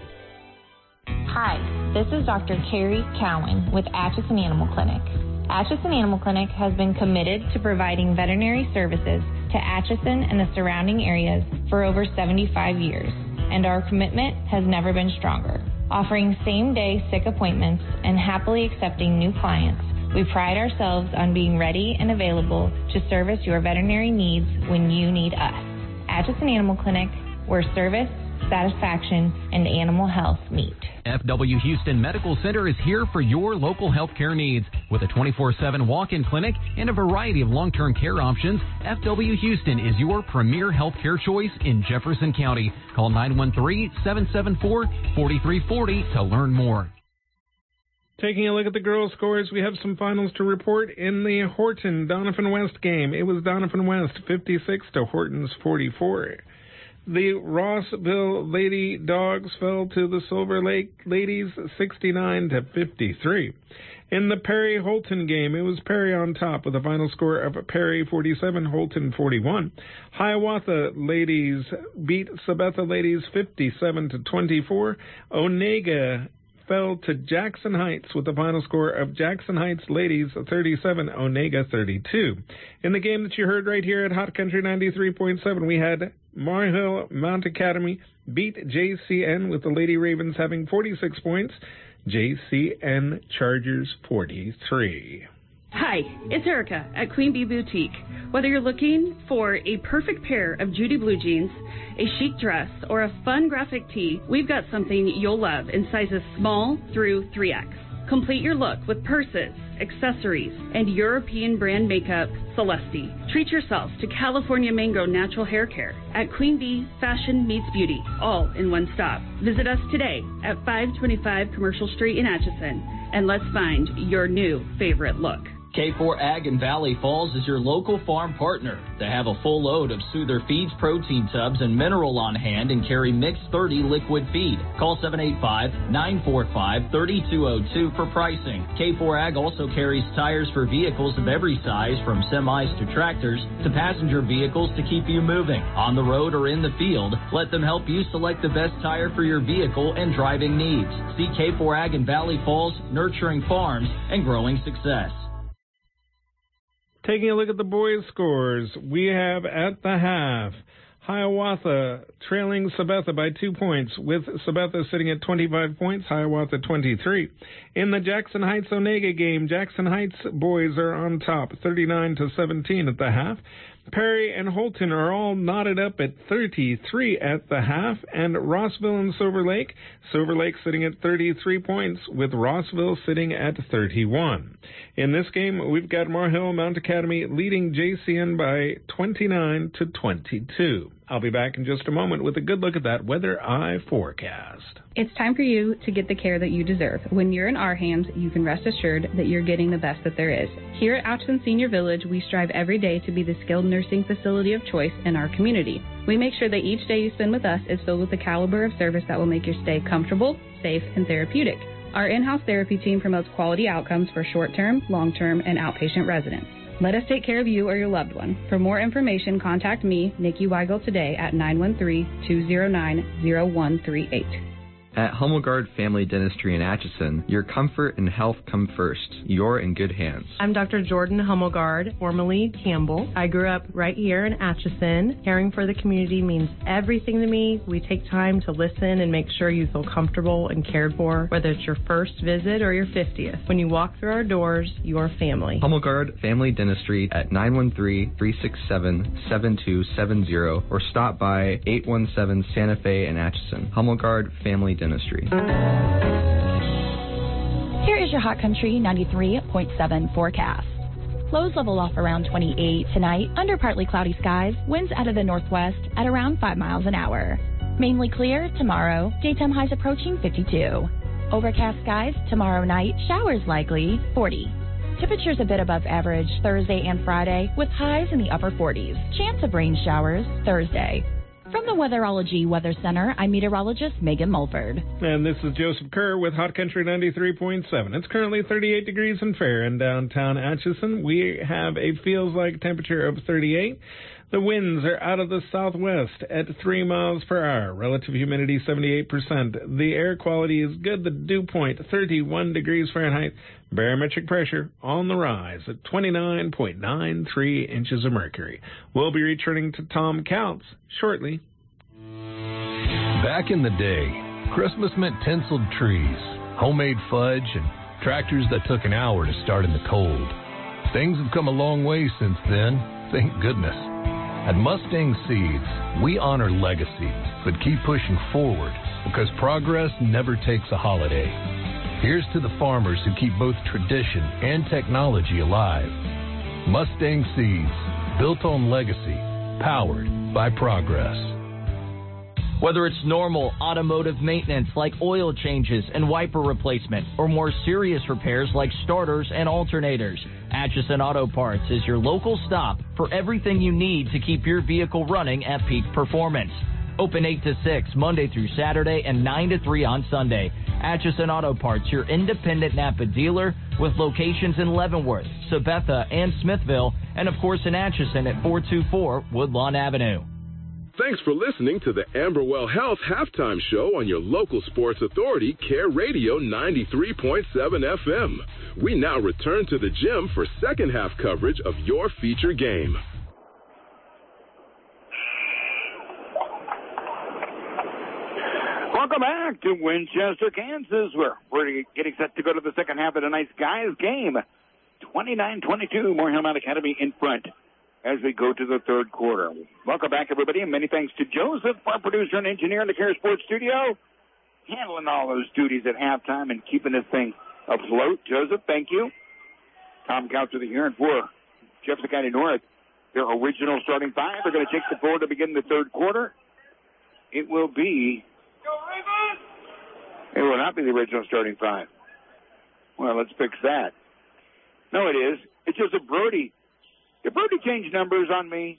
Hi, this is Doctor Carrie Cowan with Atchison Animal Clinic. Atchison Animal Clinic has been committed to providing veterinary services to Atchison and the surrounding areas for over seventy-five years, and our commitment has never been stronger. Offering same-day sick appointments and happily accepting new clients, we pride ourselves on being ready and available to service your veterinary needs when you need us. Atchison Animal Clinic, where service, satisfaction, and animal health meet. F W Houston Medical Center is here for your local healthcare needs. With a twenty-four seven walk-in clinic and a variety of long-term care options, F W Houston is your premier healthcare choice in Jefferson County. Call nine one three, seven seven four, four three four zero to learn more. Taking a look at the girls' scores, we have some finals to report in the Horton-Doniphan West game. It was Doniphan West fifty-six to Horton's forty-four. The Rossville Lady Dogs fell to the Silver Lake Ladies sixty-nine to fifty-three. In the Perry-Holton game, it was Perry on top with a final score of Perry forty-seven, Holton forty-one. Hiawatha Ladies beat Sabetha Ladies fifty-seven to twenty-four. Onega fell to Jackson Heights with the final score of Jackson Heights Ladies thirty-seven, Onega thirty-two. In the game that you heard right here at Hot Country ninety-three point seven, we had Mar-Hill Mount Academy beat J C N with the Lady Ravens having forty-six points, J C N Chargers forty-three. Hi, it's Erica at Queen Bee Boutique. Whether you're looking for a perfect pair of Judy blue jeans, a chic dress, or a fun graphic tee, we've got something you'll love in sizes small through three X. Complete your look with purses, accessories, and European brand makeup, Celeste. Treat yourself to California Mango Natural Hair Care at Queen Bee Fashion Meets Beauty, all in one stop. Visit us today at five twenty-five Commercial Street in Atchison, and let's find your new favorite look. K four Ag in Valley Falls is your local farm partner. They have a full load of Soother Feeds protein tubs and mineral on hand and carry Mix thirty liquid feed. Call seven eight five, nine four five, three two zero two for pricing. K four Ag also carries tires for vehicles of every size, from semis to tractors to passenger vehicles to keep you moving. On the road or in the field, let them help you select the best tire for your vehicle and driving needs. See K four Ag in Valley Falls, nurturing farms and growing success. Taking a look at the boys' scores, we have at the half, Hiawatha trailing Sabetha by two points, with Sabetha sitting at twenty-five points, Hiawatha twenty-three. In the Jackson Heights-Onega game, Jackson Heights boys are on top, thirty-nine to seventeen at the half. Perry and Holton are all knotted up at thirty-three at the half, and Rossville and Silver Lake. Silver Lake sitting at thirty-three points, with Rossville sitting at thirty-one. In this game, we've got Mar-Hill Mount Academy leading J C N by twenty-nine to twenty-two. I'll be back in just a moment with a good look at that weather eye forecast. It's time for you to get the care that you deserve. When you're in our hands, you can rest assured that you're getting the best that there is. Here at Atchison Senior Village, we strive every day to be the skilled nursing facility of choice in our community. We make sure that each day you spend with us is filled with the caliber of service that will make your stay comfortable, safe, and therapeutic. Our in-house therapy team promotes quality outcomes for short-term, long-term, and outpatient residents. Let us take care of you or your loved one. For more information, contact me, Nikki Weigel, today at nine one three, two zero nine, zero one three eight. At Hummelgard Family Dentistry in Atchison, your comfort and health come first. You're in good hands. I'm Doctor Jordan Hummelgard, formerly Campbell. I grew up right here in Atchison. Caring for the community means everything to me. We take time to listen and make sure you feel comfortable and cared for, whether it's your first visit or your fiftieth. When you walk through our doors, you're family. Hummelgard Family Dentistry at nine one three, three six seven, seven two seven zero or stop by eight one seven Santa Fe in Atchison. Hummelgard Family Dentistry. Here is your Hot Country ninety-three point seven forecast. Lows level off around twenty-eight tonight, under partly cloudy skies, winds out of the northwest at around five miles an hour. Mainly clear tomorrow, daytime highs approaching fifty-two. Overcast skies tomorrow night, showers likely, forty. Temperatures a bit above average Thursday and Friday, with highs in the upper forties. Chance of rain showers Thursday. From the Weatherology Weather Center, I'm meteorologist Megan Mulford. And this is Joseph Kerr with Hot Country ninety-three point seven. It's currently thirty-eight degrees and fair in downtown Atchison. We have a feels-like temperature of thirty-eight. The winds are out of the southwest at three miles per hour. Relative humidity seventy-eight percent. The air quality is good. The dew point thirty-one degrees Fahrenheit. Barometric pressure on the rise at twenty-nine point nine three inches of mercury. We'll be returning to Tom Counts shortly. Back in the day, Christmas meant tinseled trees, homemade fudge, and tractors that took an hour to start in the cold. Things have come a long way since then, thank goodness. At Mustang Seeds, we honor legacy, but keep pushing forward because progress never takes a holiday. Here's to the farmers who keep both tradition and technology alive. Mustang Seeds, built on legacy, powered by progress. Whether it's normal automotive maintenance like oil changes and wiper replacement, or more serious repairs like starters and alternators, Atchison Auto Parts is your local stop for everything you need to keep your vehicle running at peak performance. Open eight to six Monday through Saturday and nine to three on Sunday. Atchison Auto Parts, your independent Napa dealer with locations in Leavenworth, Sabetha, and Smithville, and of course in Atchison at four two four Woodlawn Avenue. Thanks for listening to the Amberwell Health Halftime Show on your local sports authority, Care Radio ninety-three point seven F M. We now return to the gym for second half coverage of your feature game. Welcome back to Winchester, Kansas. We're, we're getting set to go to the second half of tonight's guys game. twenty-nine twenty-two, Moorhill Mount Academy in front as we go to the third quarter. Welcome back, everybody, and many thanks to Joseph, our producer and engineer in the Care Sports Studio, handling all those duties at halftime and keeping this thing afloat. Joseph, thank you. Tom Counts with you here, and for Jefferson County North, their original starting five. They're going to take the floor to begin the third quarter. It will be... It will not be the original starting five. Well, let's fix that. No, it is. It's Joseph Brody. Did Brody change numbers on me?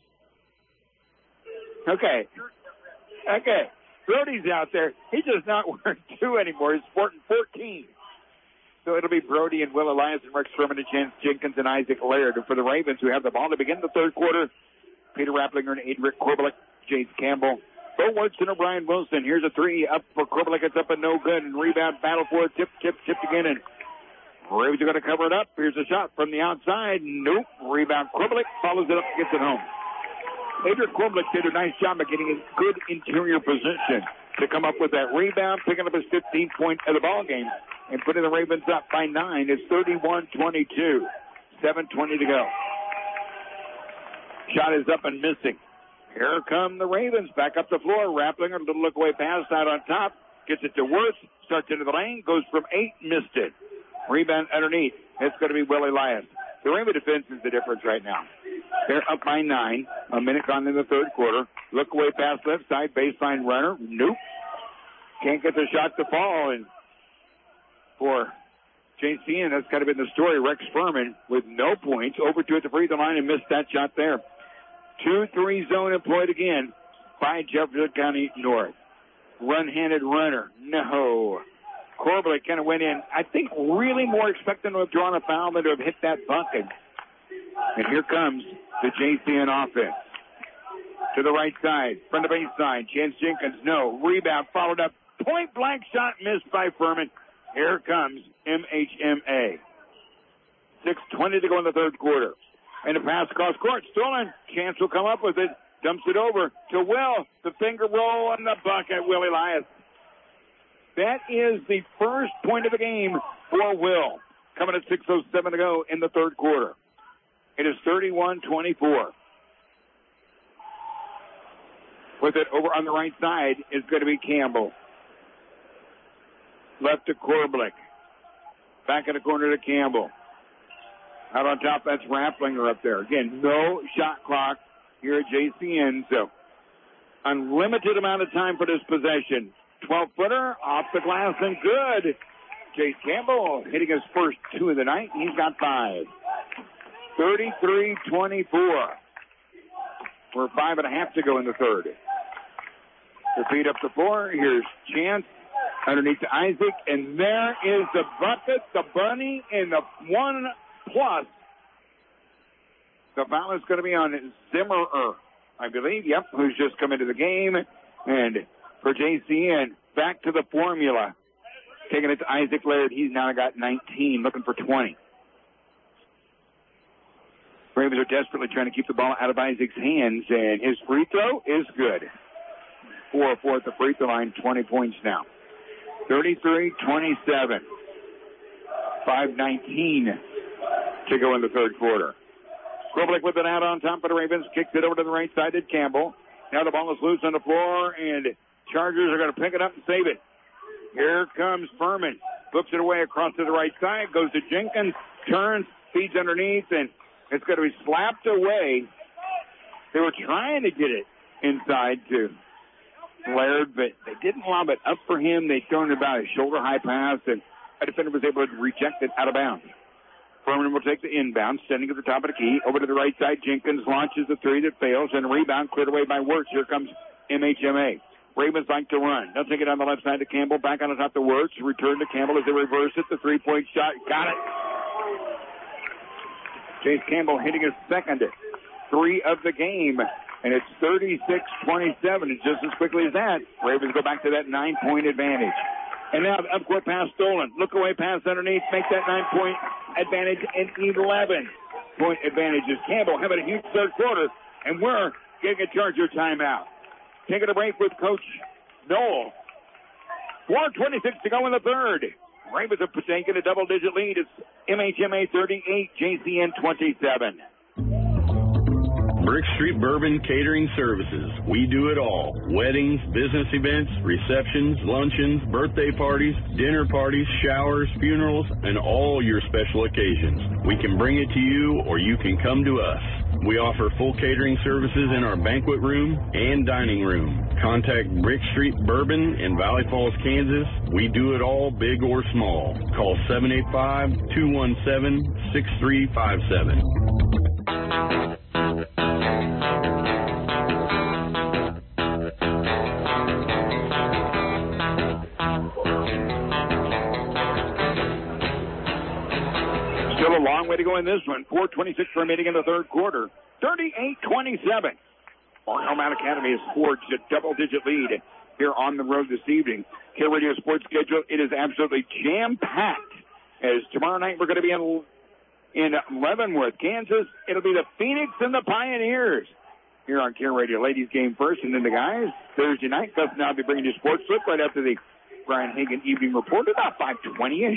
Okay. Okay. Brody's out there. He's just not wearing two anymore. He's sporting fourteen. So it'll be Brody and Will Elias and Rex Sherman and Chance Jenkins and Isaac Laird. And for the Ravens, who have the ball to begin the third quarter, Peter Rapplinger and Adric Korbelik, Jace Campbell, Bo Woodson and Brian Wilson. Here's a three up for Korbelik. It's up and no good. And rebound battle for it. Tip, tip, tipped again. And Ravens are going to cover it up. Here's a shot from the outside. Nope. Rebound. Korbelik follows it up and gets it home. Adric Korbelik did a nice job of getting in good interior position to come up with that rebound, picking up his fifteenth point of the ball game and putting the Ravens up by nine. It's thirty-one twenty-two. seven twenty to go. Shot is up and missing. Here come the Ravens back up the floor. Rapplinger, a little look away pass out on top. Gets it to Wirtz. Starts into the lane. Goes from eight. Missed it. Rebound underneath. It's going to be Will Elias. The Raven defense is the difference right now. They're up by nine. A minute gone in the third quarter. Look away pass left side. Baseline runner. Nope. Can't get the shot to fall. And for J C N, that's kind of been the story. Rex Furman with no points. Over two at the free throw line and missed that shot there. two three zone employed again by Jefferson County North. Run-handed runner. No. Corbett kind of went in, I think, really more expecting to have drawn a foul than to have hit that bucket. And here comes the J C N offense. To the right side, from the baseline, Chance Jenkins, no. Rebound, followed up. Point-blank shot missed by Furman. Here comes M H M A. six twenty to go in the third quarter. And the pass across court. Stolen. Chance will come up with it. Dumps it over to Will. The finger roll and the bucket. Will Elias. That is the first point of the game for Will. Coming at six oh seven to go in the third quarter. It is thirty-one twenty-four. With it over on the right side is going to be Campbell. Left to Korblick. Back in the corner to Campbell. Out on top, that's Rapplinger up there. Again, no shot clock here at J C N, so unlimited amount of time for this possession. twelve-footer off the glass and good. Chase Campbell hitting his first two of the night. He's got five. thirty-three twenty-four. We're five and a half to go in the third. To feed up the floor, here's Chance underneath to Isaac, and there is the bucket, the bunny, and the one plus. The foul is going to be on Zimmerer, I believe. Yep, who's just come into the game. And for J C N, back to the formula. Taking it to Isaac Laird. He's now got nineteen, looking for twenty. Ravens are desperately trying to keep the ball out of Isaac's hands, and his free throw is good. four four at the free throw line, twenty points now. thirty-three twenty-seven. five nineteen to go in the third quarter. Korblick with it out on top of the Ravens. Kicks it over to the right side to Campbell. Now the ball is loose on the floor, and Chargers are going to pick it up and save it. Here comes Furman. Flips it away across to the right side. Goes to Jenkins. Turns. Feeds underneath, and it's going to be slapped away. They were trying to get it inside to Laird, but they didn't lob it up for him. They thrown it about a shoulder-high pass, and a defender was able to reject it out of bounds. Furman will take the inbound, standing at the top of the key. Over to the right side, Jenkins launches the three that fails, and a rebound cleared away by Wirtz. Here comes M H M A. Ravens like to run. They'll take it on the left side to Campbell, back on the top to Wirtz. Return to Campbell as they reverse it. The three-point shot. Got it. Chase Campbell hitting his second three of the game, and it's thirty-six twenty-seven. And just as quickly as that, Ravens go back to that nine-point advantage. And now the up-court pass stolen. Look away pass underneath. Make that nine-point advantage an eleven-point advantage as Campbell having a huge third quarter, and we're getting a Charger timeout. Taking a break with Coach Noel. four twenty-six to go in the third. Ravens are taking a double-digit lead. It's M H M A thirty-eight, J C N twenty-seven. Brick Street Bourbon Catering Services. We do it all. Weddings, business events, receptions, luncheons, birthday parties, dinner parties, showers, funerals, and all your special occasions. We can bring it to you or you can come to us. We offer full catering services in our banquet room and dining room. Contact Brick Street Bourbon in Valley Falls, Kansas. We do it all, big or small. Call seven eight five, two one seven, six three five seven. Still a long way to go in this one. four twenty-six remaining in the third quarter. thirty-eight twenty-seven. Farnell Mount Academy has forged a double-digit lead here on the road this evening. K Radio Sports schedule, it is absolutely jam-packed. As tomorrow night we're going to be in, in Leavenworth, Kansas. It'll be the Phoenix and the Pioneers here on K Radio. Ladies game first, and then the guys. Thursday night, Gus now will be bringing you Sports Flip right after the Brian Hagan Evening Report, about five twenty-ish.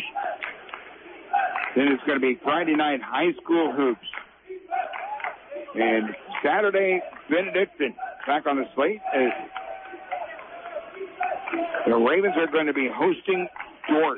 Then it's going to be Friday night high school hoops. And Saturday Benedictine back on the slate as the Ravens are going to be hosting Dort.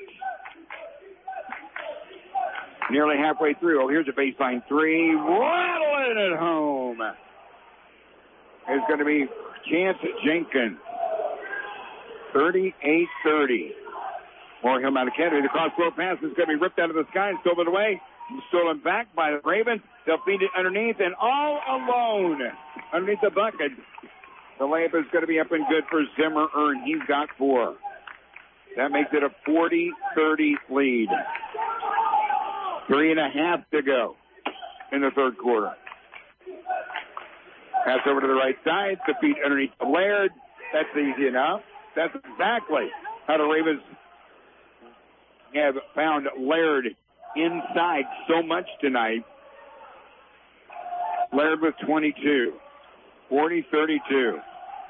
Nearly halfway through. Oh, here's a baseline three. Rattling it home. It's going to be Chance Jenkins. thirty-eight thirty. Moore Hill Mount Academy. The cross-field pass is going to be ripped out of the sky and stolen away. Stolen back by the Ravens. They'll feed it underneath and all alone underneath the bucket. The layup is going to be up and good for Zimmer Earn. He's got four. That makes it a forty thirty lead. Three and a half to go in the third quarter. Pass over to the right side. The feet underneath the Laird. That's easy enough. That's exactly how the Ravens have found Laird inside so much tonight. Laird with twenty-two. forty thirty-two.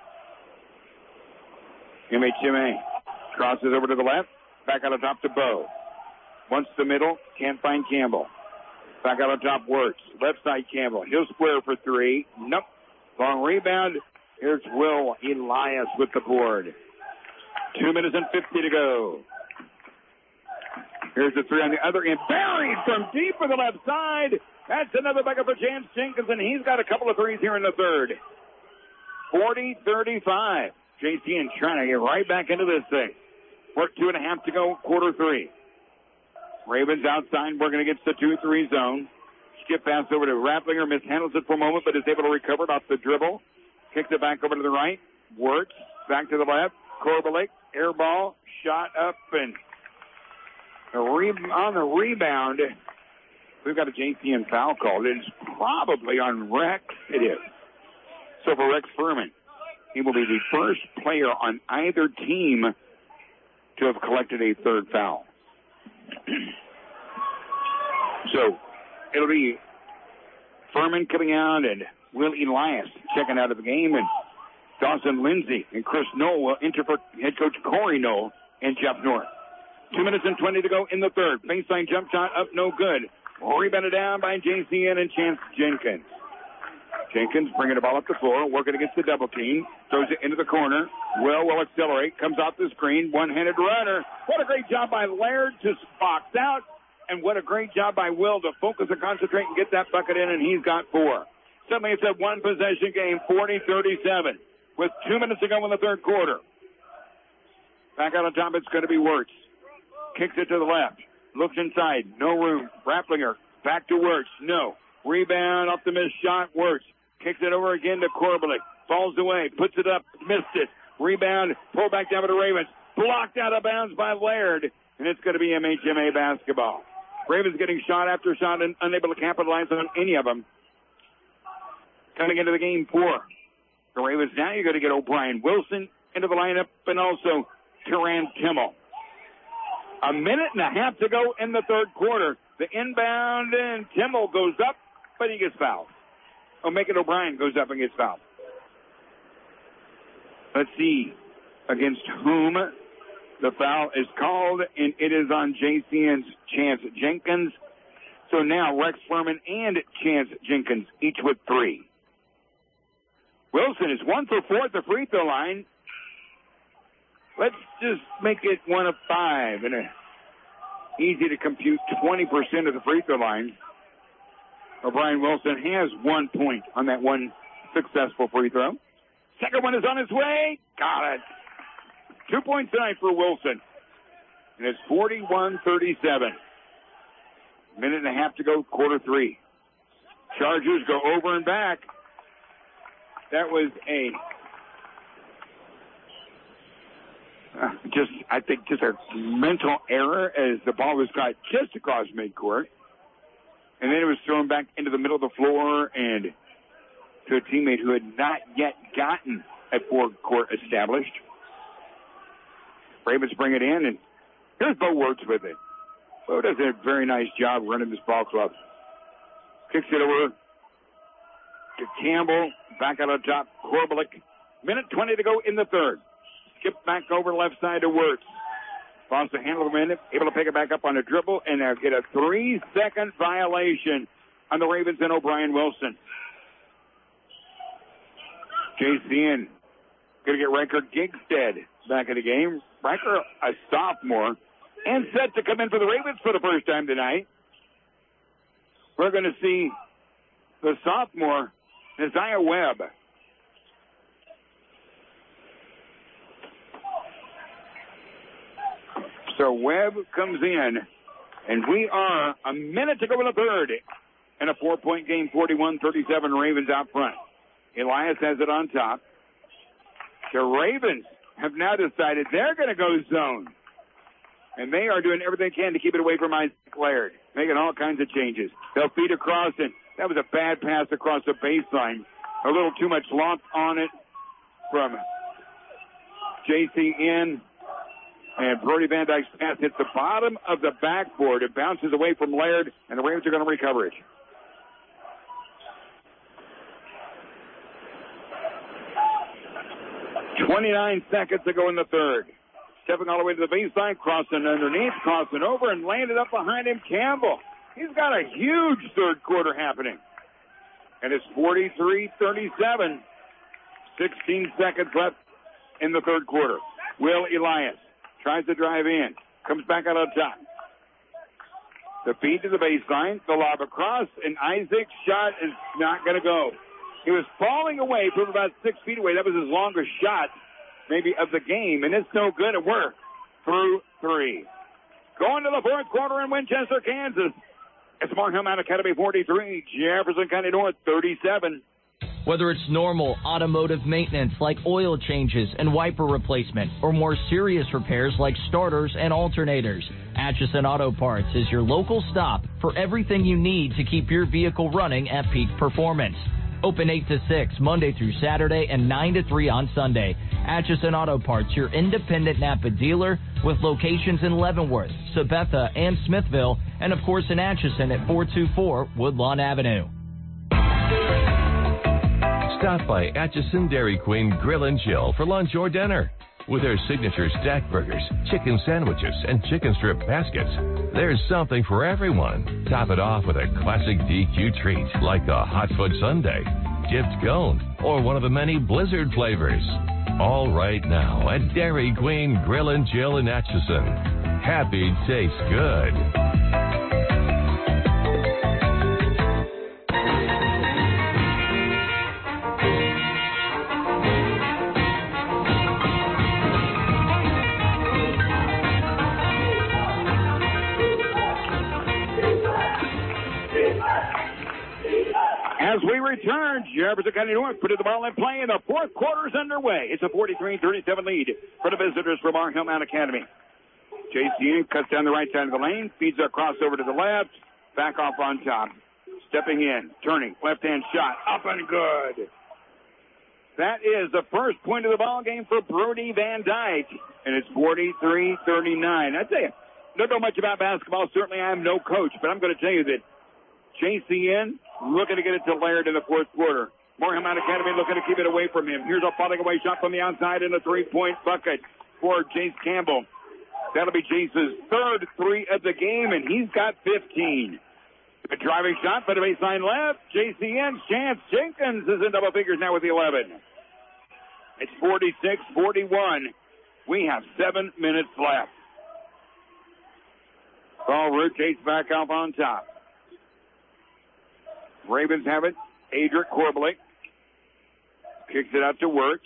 M H M A crosses over to the left. Back out on top to Bowe. Once the middle. Can't find Campbell. Back out on top Wirtz. Left side Campbell. He'll square for three. Nope. Long rebound. Here's Will Elias with the board. Two minutes and fifty to go. Here's the three on the other end. Buried from deep for the left side. That's another bucket for Chance Jenkins, and he's got a couple of threes here in the third. forty thirty-five. J C N trying to get right back into this thing. Work two and a half to go, quarter three. Ravens outside working against the two three zone. Skip pass over to Rapplinger. Mishandles it for a moment, but is able to recover it off the dribble. Kicks it back over to the right. Wirtz back to the left. Korbalik, air ball, shot up, and a re- on the rebound, we've got a J C N foul called. It is probably on Rex. It is. So for Rex Furman, he will be the first player on either team to have collected a third foul. So it'll be Furman coming out and Will Elias checking out of the game, and Dawson Lindsay and Chris Knoll will enter for head coach Corey Knoll and Jeff North. Two minutes and twenty to go in the third. Baseline jump shot up, no good. Rebounded down by J C N and Chance Jenkins. Jenkins bringing the ball up the floor, working against the double team. Throws it into the corner. Will will accelerate. Comes off the screen. One-handed runner. What a great job by Laird to box out. And what a great job by Will to focus and concentrate and get that bucket in, and he's got four. Suddenly it's a one-possession game, forty thirty-seven, with two minutes to go in the third quarter. Back out on top, it's going to be Wirtz. Kicks it to the left. Looks inside. No room. Rapplinger. Back to Wirtz. No. Rebound off the missed shot. Wirtz. Kicks it over again to Korbalik. Falls away. Puts it up. Missed it. Rebound. Pull back down to the Ravens. Blocked out of bounds by Laird. And it's going to be M H M A basketball. Ravens getting shot after shot and unable to capitalize on any of them. Coming into the game for the Ravens now, you're going to get O'Brien Wilson into the lineup and also Teran Kimmel. A minute and a half to go in the third quarter. The inbound and Kimmel goes up, but he gets fouled. Oh, Macon O'Brien goes up and gets fouled. Let's see against whom the foul is called, and it is on J C N's Chance Jenkins. So now Rex Furman and Chance Jenkins, each with three. Wilson is one for four at the free throw line. Let's just make it one of five, and a, easy to compute twenty percent of the free throw line. O'Brien Wilson has one point on that one successful free throw. Second one is on its way. Got it. Two points tonight for Wilson. And it's forty-one thirty-seven. Minute and a half to go, quarter three. Chargers go over and back. That was a, uh, just, I think, just a mental error as the ball was caught just across midcourt. And then it was thrown back into the middle of the floor and to a teammate who had not yet gotten a four-court established. Ravens bring it in, and here's Bo Wirtz with it. Bo does a very nice job running this ball club. Kicks it over to Campbell. Back out on top, Korbalik. Minute twenty to go in the third. Skip back over left side to Wirtz. Lost the handle of a minute. Able to pick it back up on a dribble, and they'll get a three-second violation on the Ravens and O'Brien Wilson. J C N going to get Riker Gigstead back in the game. Riker, a sophomore, and set to come in for the Ravens for the first time tonight. We're going to see the sophomore, Isaiah Webb. So Webb comes in, and we are a minute to go in the third. In a four-point game, forty-one thirty-seven, Ravens out front. Elias has it on top. The Ravens have now decided they're going to go zone. And they are doing everything they can to keep it away from Isaac Laird, making all kinds of changes. They'll feed across, and that was a bad pass across the baseline. A little too much launch on it from J C N. And Brody Van Dyke's pass hits the bottom of the backboard. It bounces away from Laird, and the Ravens are going to recover it. twenty-nine seconds to go in the third. Stepping all the way to the baseline, crossing underneath, crossing over, and landed up behind him, Campbell. He's got a huge third quarter happening. And it's forty-three thirty-seven. sixteen seconds left in the third quarter. Will Elias tries to drive in, comes back out on top. The feed to the baseline, the lob across, and Isaac's shot is not going to go. He was falling away from about six feet away. That was his longest shot, maybe, of the game, and it's no good. It worked. Through three. Going to the fourth quarter in Winchester, Kansas. It's Markham Academy forty-three, Jefferson County North thirty-seven. Whether it's normal automotive maintenance like oil changes and wiper replacement, or more serious repairs like starters and alternators, Atchison Auto Parts is your local stop for everything you need to keep your vehicle running at peak performance. Open eight to six Monday through Saturday and nine to three on Sunday. Atchison Auto Parts, your independent Napa dealer with locations in Leavenworth, Sabetha, and Smithville, and of course in Atchison at four two four Woodlawn Avenue. Stop by Atchison Dairy Queen Grill and Chill for lunch or dinner. With their signature stack burgers, chicken sandwiches, and chicken strip baskets, there's something for everyone. Top it off with a classic D Q treat like a hot foot sundae, dipped cone, or one of the many Blizzard flavors. All right now at Dairy Queen Grill and Chill in Atchison. Happy tastes good. As we return, Jefferson County North put the ball in play, and the fourth quarter is underway. It's a forty-three thirty-seven lead for the visitors from Markham Mount Academy. J C N cuts down the right side of the lane, feeds a cross over to the left, back off on top. Stepping in, turning, left-hand shot, up and good. That is the first point of the ball game for Brody Van Dyke, and it's forty-three thirty-nine. I tell you, don't know much about basketball. Certainly I am no coach, but I'm going to tell you that J C N looking to get it to Laird in the fourth quarter. Markham Mount Academy looking to keep it away from him. Here's a falling away shot from the outside and a three-point bucket for Jace Campbell. That'll be Jace's third three of the game, and he's got fifteen. A driving shot for the baseline left. J C N's chance. Jenkins is in double figures now with the eleven. It's forty-six forty-one. We have seven minutes left. Ball rotates back up on top. Ravens have it. Adric Corbelick kicks it out to Wirtz.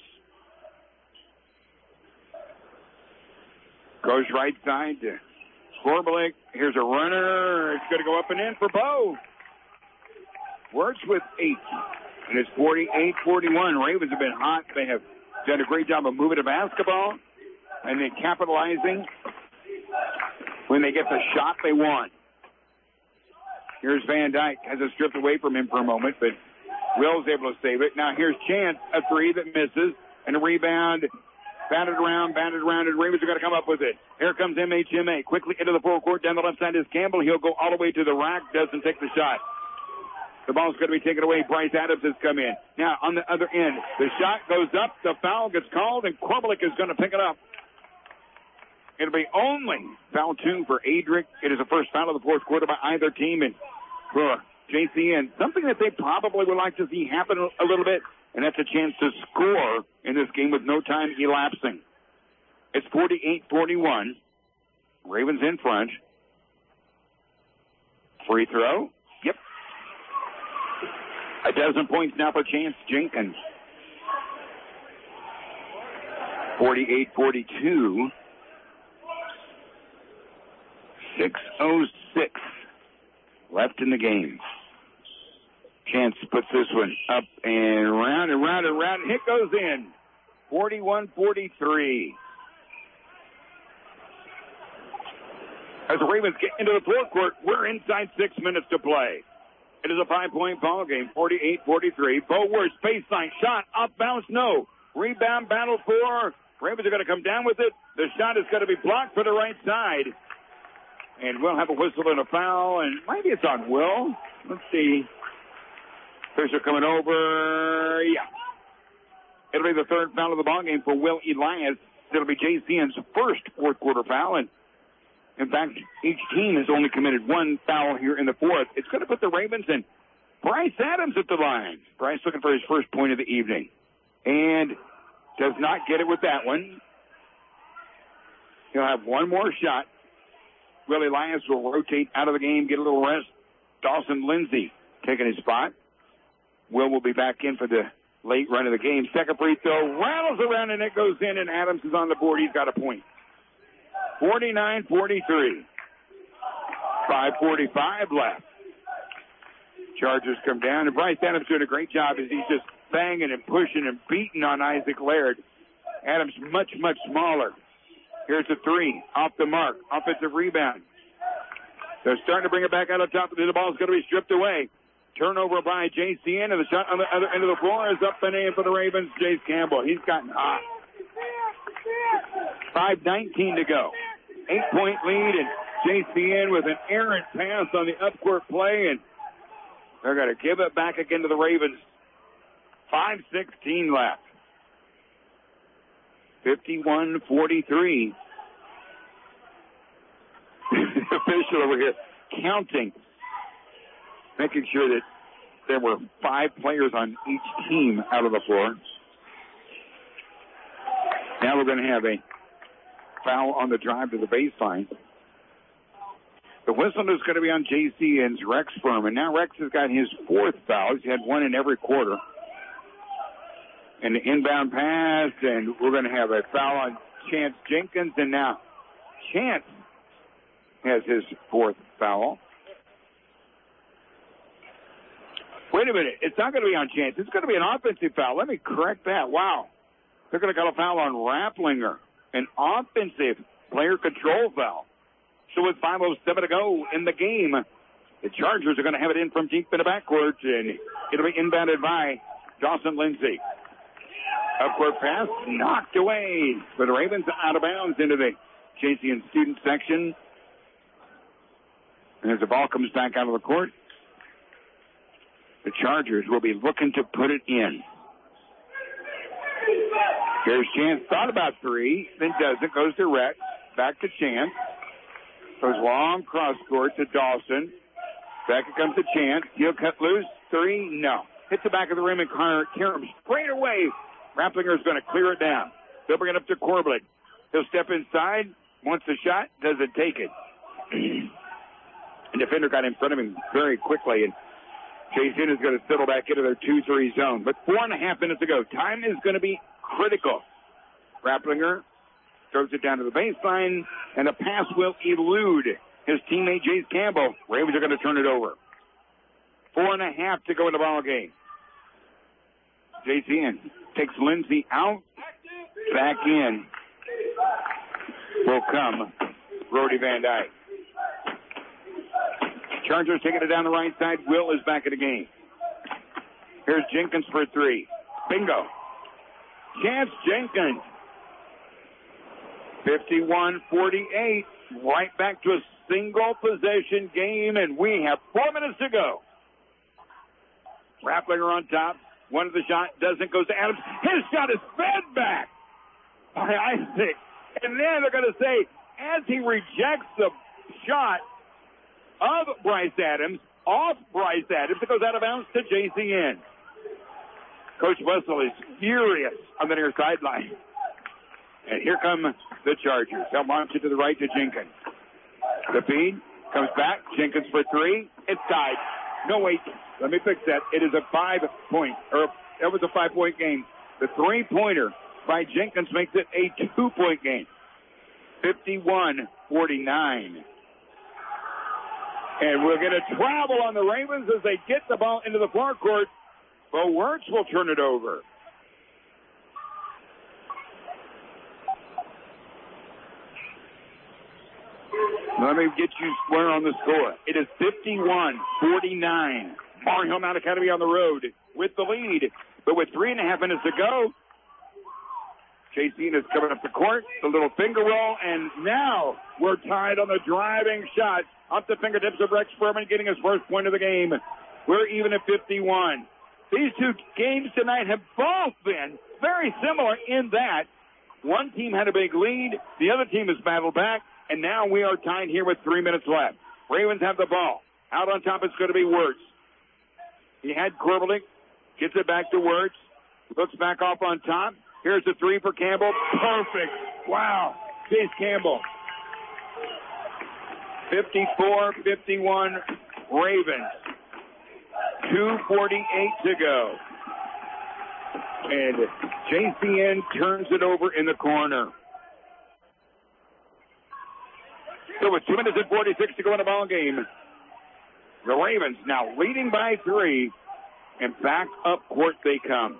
Goes right side to Corbelick. Here's a runner. It's going to go up and in for Bo. Wirtz with eight. And it's forty-eight forty-one. Ravens have been hot. They have done a great job of moving the basketball and then capitalizing when they get the shot they want. Here's Van Dyke. Has it stripped away from him for a moment, but Will's able to save it. Now here's Chance, a three that misses, and a rebound. Batted around, batted around, and Ravens are going to come up with it. Here comes M H M A. Quickly into the forecourt. Down the left side is Campbell. He'll go all the way to the rack. Doesn't take the shot. The ball's going to be taken away. Bryce Adams has come in. Now, on the other end, the shot goes up. The foul gets called, and Corbelick is going to pick it up. It'll be only foul two for Adric. It is the first foul of the fourth quarter by either team. And for J C N, something that they probably would like to see happen a little bit, and that's a chance to score in this game with no time elapsing. It's forty-eight forty-one. Ravens in front. Free throw. Yep. A dozen points now for Chance Jenkins. forty-eight forty-two. six oh six left in the game. Chance puts this one up and round and round and round. And it goes in. forty-one forty-three. As the Ravens get into the forecourt, we're inside six minutes to play. It is a five-point ball game, forty-eight forty-three. Bo Worst, baseline shot, off bounce, no. Rebound battle for Ravens are going to come down with it. The shot is going to be blocked for the right side. And we'll have a whistle and a foul, and maybe it's on Will. Let's see. Fisher coming over. Yeah. It'll be the third foul of the ball game for Will Elias. It'll be J C N's first fourth quarter foul. And in fact, each team has only committed one foul here in the fourth. It's going to put the Ravens and Bryce Adams at the line. Bryce looking for his first point of the evening. And does not get it with that one. He'll have one more shot. Will Elias will rotate out of the game, get a little rest. Dawson Lindsay taking his spot. Will will be back in for the late run of the game. Second free throw rattles around and it goes in, and Adams is on the board. He's got a point. forty-nine forty-three. five forty-five left. Chargers come down, and Bryce Adams doing a great job as he's just banging and pushing and beating on Isaac Laird. Adams much, much smaller. Here's a three, off the mark, offensive rebound. They're starting to bring it back out of top. The ball's going to be stripped away. Turnover by J C N, and the shot on the other end of the floor is up and in for the Ravens. Jace Campbell, he's gotten hot. five nineteen to go. Eight-point lead, and J C N with an errant pass on the upcourt play, and they're going to give it back again to the Ravens. five sixteen left. fifty-one forty-three. The official over here counting, making sure that there were five players on each team out of the floor. Now we're going to have a foul on the drive to the baseline. The whistle is going to be on J C N's Rex Furman. Now Rex has got his fourth foul. He's had one in every quarter. And the inbound pass, and we're going to have a foul on Chance Jenkins. And now Chance has his fourth foul. Wait a minute. It's not going to be on Chance. It's going to be an offensive foul. Let me correct that. Wow. They're going to call a foul on Rapplinger. An offensive player control foul. So with five oh seven to go in the game, the Chargers are going to have it in from deep in the backcourt, and it'll be inbounded by Dawson Lindsay. Upward pass knocked away for the Ravens, out of bounds into the J C N student section. And as the ball comes back out of the court, the Chargers will be looking to put it in. Here's Chance, thought about three, then doesn't, goes to Rex, back to Chance. Goes long cross court to Dawson. Back it comes to Chance. He'll cut loose, three, no. Hits the back of the rim and carry him straight away. Rapplinger's going to clear it down. They'll bring it up to Corbett. He'll step inside, wants the shot, doesn't take it. The defender got in front of him very quickly, and J C N is going to settle back into their two three zone. But four and a half minutes to go. Time is going to be critical. Rapplinger throws it down to the baseline, and the pass will elude his teammate Jace Campbell. Ravens are going to turn it over. Four and a half to go in the ball game. J C N takes Lindsay out. Back in will come Brody Van Dyke. Chargers taking it down the right side. Will is back in the game. Here's Jenkins for three. Bingo. Chance Jenkins. fifty-one forty-eight. Right back to a single possession game, and we have four minutes to go. Rapplinger on top. One of the shot doesn't go to Adams. His shot is fed back by Isaac. And then they're going to say, as he rejects the shot of Bryce Adams, off Bryce Adams. It goes out of bounds to J C N. Coach Wessel is furious on the near sideline. And here come the Chargers. They'll launch it to the right to Jenkins. The feed comes back. Jenkins for three. It's tied. No, wait. Let me fix that. It is a five-point, or it was a five-point game. The three-pointer by Jenkins makes it a two-point game. fifty-one forty-nine. And we're going to travel on the Ravens as they get the ball into the far court. Bo Wirtz will turn it over. Let me get you square on the score. It is fifty-one forty-nine. Mar Hill Mount Academy on the road with the lead. But with three and a half minutes to go, J C N is coming up the court. The little finger roll. And now we're tied on the driving shot. Up the fingertips of Rex Furman, getting his first point of the game. We're even at fifty-one. These two games tonight have both been very similar in that one team had a big lead, the other team has battled back, and now we are tied here with three minutes left. Ravens have the ball. Out on top, it's going to be Wirtz. He had Korbelik, gets it back to Wirtz, looks back off on top. Here's the three for Campbell. Perfect. Wow. Chase Campbell. fifty-four fifty-one Ravens. two forty-eight to go. And J C N turns it over in the corner. So with two minutes and forty-six to go in the ball game, the Ravens now leading by three, and back up court they come.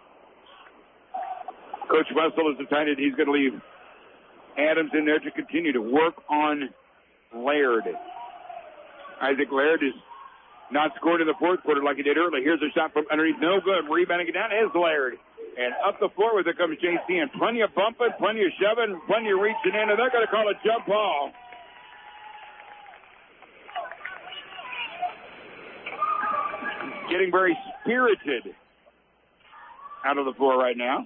Coach Wessel has decided he's going to leave Adams in there to continue to work on Laird. Isaac Laird is not scored in the fourth quarter like he did earlier. Here's a shot from underneath. No good. Rebounding it down is Laird. And up the floor with it comes J C N. Plenty of bumping, plenty of shoving, plenty of reaching in, and they're going to call a jump ball. Getting very spirited out of the floor right now.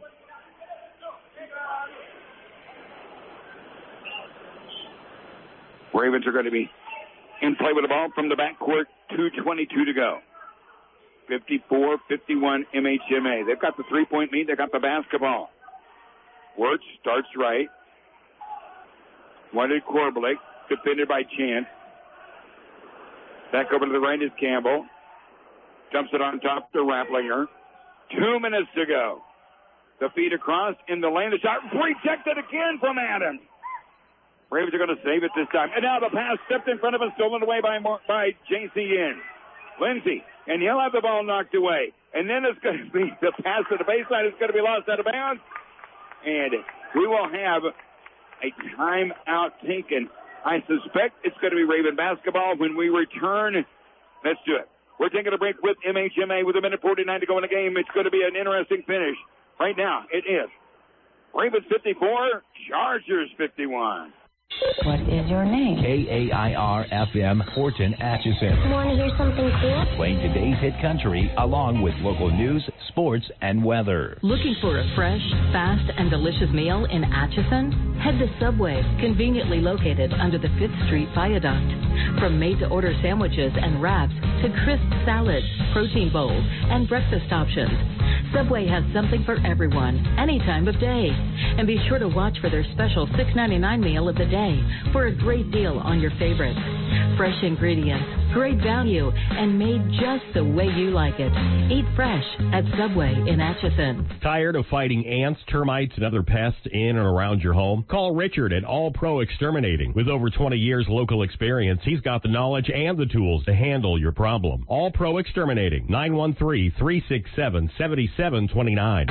Ravens are going to be in play with the ball from the backcourt. two twenty-two to go. fifty-four fifty-one M H M A. They've got the three-point lead. They've got the basketball. Wirtz starts right. Wanted Korbelik. Defended by Chance. Back over to the right is Campbell. Dumps it on top to Rapplinger. Two minutes to go. The feed across in the lane. The shot rejected again from Adams. Ravens are going to save it this time. And now the pass stepped in front of him, stolen away by by J C N. Lindsay, and he'll have the ball knocked away. And then it's going to be the pass to the baseline. It's going to be lost out of bounds. And we will have a timeout taken. I suspect it's going to be Raven basketball when we return. Let's do it. We're taking a break with M H M A with a minute forty-nine to go in the game. It's going to be an interesting finish. Right now, it is Ravens fifty-four, Chargers fifty-one. What is your name? K A I R F M, Horton, Atchison. Want to hear something cool? Playing today's hit country along with local news, sports, and weather. Looking for a fresh, fast, and delicious meal in Atchison? Head to Subway, conveniently located under the fifth Street Viaduct. From made-to-order sandwiches and wraps to crisp salads, protein bowls, and breakfast options, Subway has something for everyone, any time of day. And be sure to watch for their special six ninety-nine meal of the day for a great deal on your favorites. Fresh ingredients, great value, and made just the way you like it. Eat fresh at Subway in Atchison. Tired of fighting ants, termites, and other pests in and around your home? Call Richard at All Pro Exterminating. With over twenty years local experience, he's got the knowledge and the tools to handle your problem. All Pro Exterminating, nine one three, three six seven, seven seven two nine.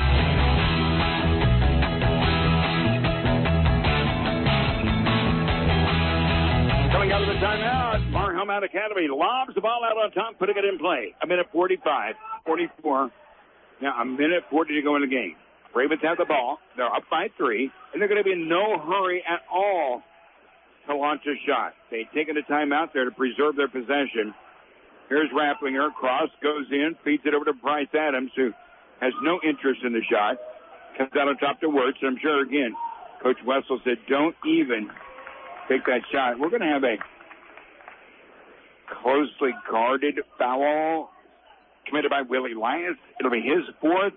Coming out of the timeout, Mar Hill Mount Academy lobs the ball out on top, putting it in play. A minute forty-five, forty-four. Now a minute forty to go in the game. Ravens have the ball. They're up by three, and they're going to be in no hurry at all to launch a shot. They've taken a timeout there to preserve their possession. Here's Rapplinger. Cross goes in, feeds it over to Bryce Adams, who has no interest in the shot. Comes out on top to Wirtz. I'm sure, again, Coach Wessel said, don't even take that shot. We're going to have a closely guarded foul committed by Willie Elias. It'll be his fourth.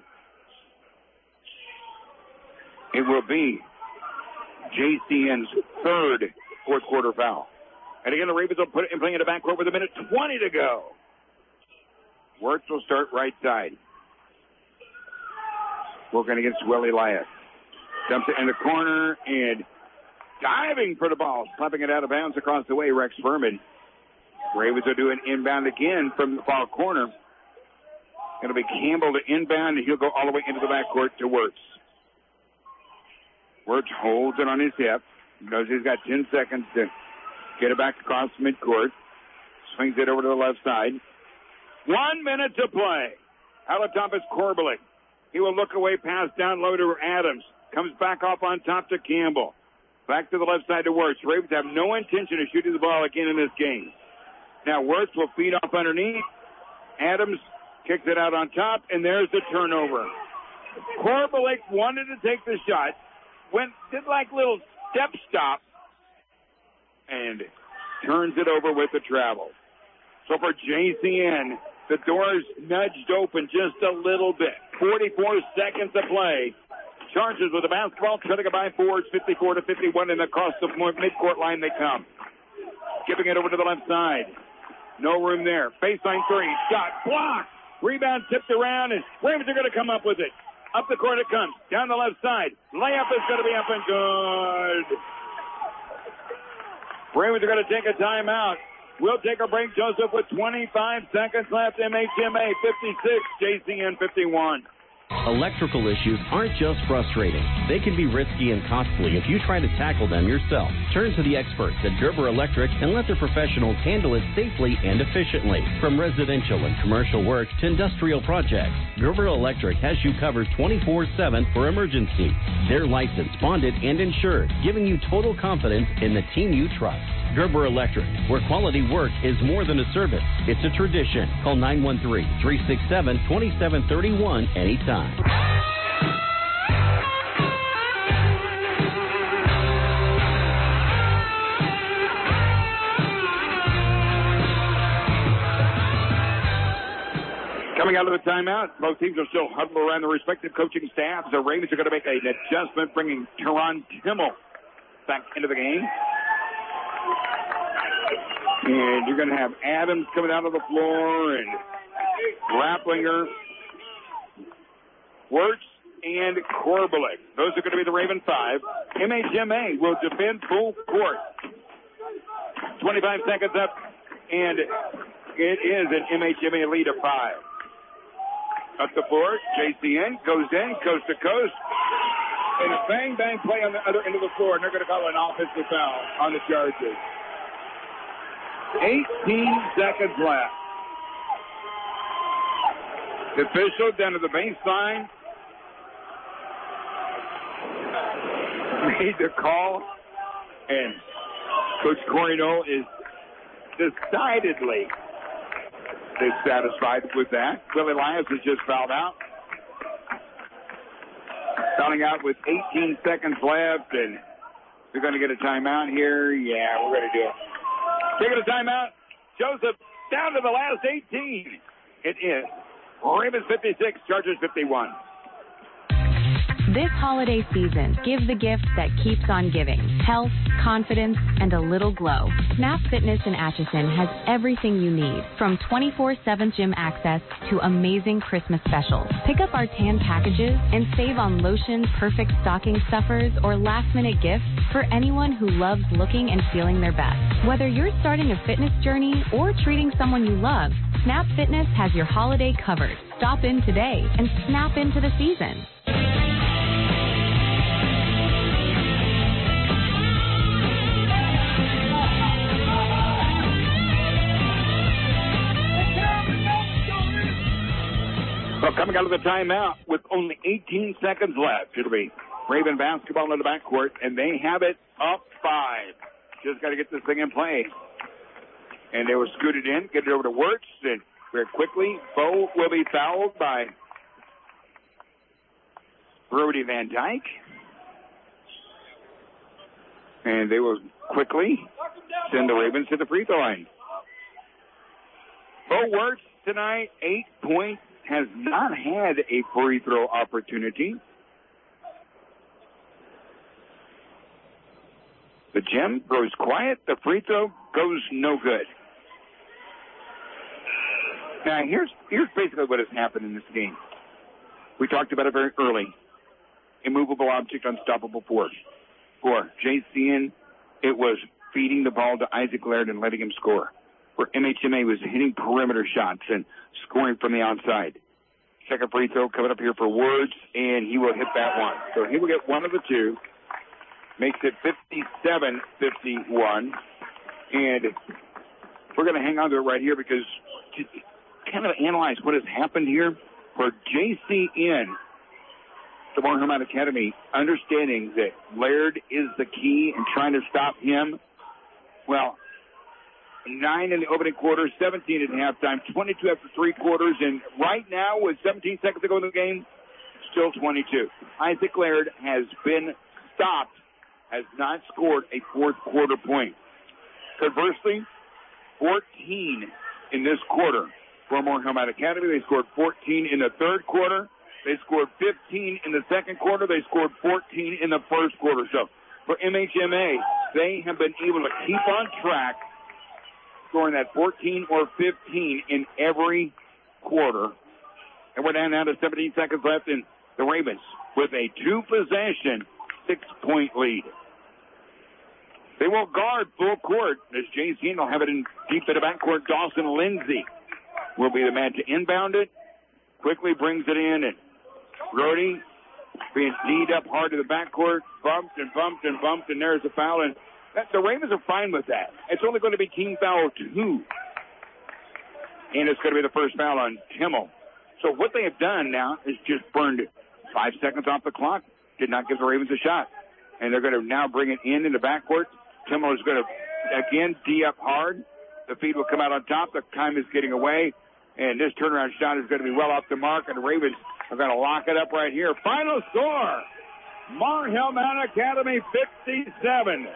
It will be J C N's third fourth quarter foul. And again, the Ravens will put it in playing in the backcourt with a minute twenty to go. Wirtz will start right side. Working against Willie Elias. Dumps it in the corner and diving for the ball. Slapping it out of bounds across the way, Rex Furman. Ravens will do an inbound again from the far corner. It'll be Campbell to inbound, and he'll go all the way into the backcourt to Wirtz. Wirtz holds it on his hip. Knows he's got ten seconds to get it back across midcourt. Swings it over to the left side. One minute to play. Out of top is Korbelik. He will look away, pass down low to Adams. Comes back off on top to Campbell. Back to the left side to Wirtz. Ravens have no intention of shooting the ball again in this game. Now Wirtz will feed off underneath. Adams kicks it out on top, and there's the turnover. Korbelik wanted to take the shot. Went, did like little step stop, and turns it over with the travel. So for J C N, the door's nudged open just a little bit. forty-four seconds to play. Chargers with the basketball, trying to get by fours, fifty-four to fifty-one, and across the midcourt line they come. Giving it over to the left side. No room there. Baseline three. Shot blocked. Rebound tipped around, and Ravens are going to come up with it. Up the court it comes. Down the left side. Layup is going to be up and good. Ravens are going to take a timeout. We'll take a break, Joseph, with twenty-five seconds left. M H M A fifty-six, J C N fifty-one. Electrical issues aren't just frustrating. They can be risky and costly if you try to tackle them yourself. Turn to the experts at Gerber Electric and let their professionals handle it safely and efficiently. From residential and commercial work to industrial projects, Gerber Electric has you covered twenty-four seven for emergencies. They're licensed, bonded, and insured, giving you total confidence in the team you trust. Gerber Electric, where quality work is more than a service. It's a tradition. Call nine one three, three six seven, two seven three one anytime. Coming out of the timeout, both teams are still huddled around their respective coaching staffs. The Ravens are going to make an adjustment, bringing Teron Timmel back into the game. And you're going to have Adams coming out of the floor and Rapplinger, Wirtz, and Korbelik. Those are going to be the Raven five. M H M A will defend full court. twenty-five seconds up, and it is an M H M A lead of five. Up the floor, J C N goes in, coast to coast, and a bang-bang play on the other end of the floor, and they're going to call an offensive foul on the Chargers. eighteen seconds left. The official down to the baseline made the call, and Coach Corey Knoll is decidedly dissatisfied with that. Willie Elias has just fouled out. Fouling out with eighteen seconds left, and they're going to get a timeout here. Yeah, we're going to do it. Taking a timeout. Joseph down to the last eighteen. It is Ravens fifty-six, Chargers fifty-one. This holiday season, give the gift that keeps on giving. Health, confidence, and a little glow. Snap Fitness in Atchison has everything you need, from twenty-four seven gym access to amazing Christmas specials. Pick up our tan packages and save on lotion, perfect stocking stuffers, or last-minute gifts for anyone who loves looking and feeling their best. Whether you're starting a fitness journey or treating someone you love, Snap Fitness has your holiday covered. Stop in today and snap into the season. Well, coming out of the timeout with only eighteen seconds left, it'll be Raven basketball in the backcourt, and they have it up five. Just got to get this thing in play. And they were scooted in, get it over to Wirtz, and very quickly, Bo will be fouled by Brody Van Dyke. And they will quickly send the Ravens to the free throw line. Bo Wirtz tonight, eight points, has not had a free throw opportunity. The gem goes quiet. The free throw goes no good. Now, here's here's basically what has happened in this game. We talked about it very early. Immovable object, unstoppable force. For J C N, it was feeding the ball to Isaac Laird and letting him score. For M H M A, was hitting perimeter shots and scoring from the outside. Second free throw coming up here for Woods, and he will hit that one. So he will get one of the two. Makes it fifty-seven fifty-one. And we're going to hang on to it right here because to kind of analyze what has happened here. For J C N, the Moorhead Mountain Academy, understanding that Laird is the key and trying to stop him. Well, nine in the opening quarter, seventeen at halftime, twenty-two after three quarters, and right now with seventeen seconds to go in the game, still twenty-two. Isaac Laird has been stopped, has not scored a fourth quarter point. Conversely, fourteen in this quarter for Moorhead Mountain Academy. They scored fourteen in the third quarter. They scored fifteen in the second quarter. They scored fourteen in the first quarter. So for M H M A, they have been able to keep on track, scoring that fourteen or fifteen in every quarter. And we're down now to seventeen seconds left, and the Ravens with a two-possession, six-point lead. They will guard full court as J C N will have it in deep in the backcourt. Dawson Lindsay will be the man to inbound it. Quickly brings it in, and Brody being kneed up hard to the backcourt, bumped and bumped and bumped, and there's a foul. And that, the Ravens are fine with that. It's only going to be team foul two. And it's going to be the first foul on Timmel. So what they have done now is just burned five seconds off the clock. Did not give the Ravens a shot. And they're going to now bring it in in the backcourt. Timmel is going to, again, D up hard. The feed will come out on top. The time is getting away. And this turnaround shot is going to be well off the mark. And the Ravens are going to lock it up right here. Final score, Moorhead Mountain Academy fifty-seven.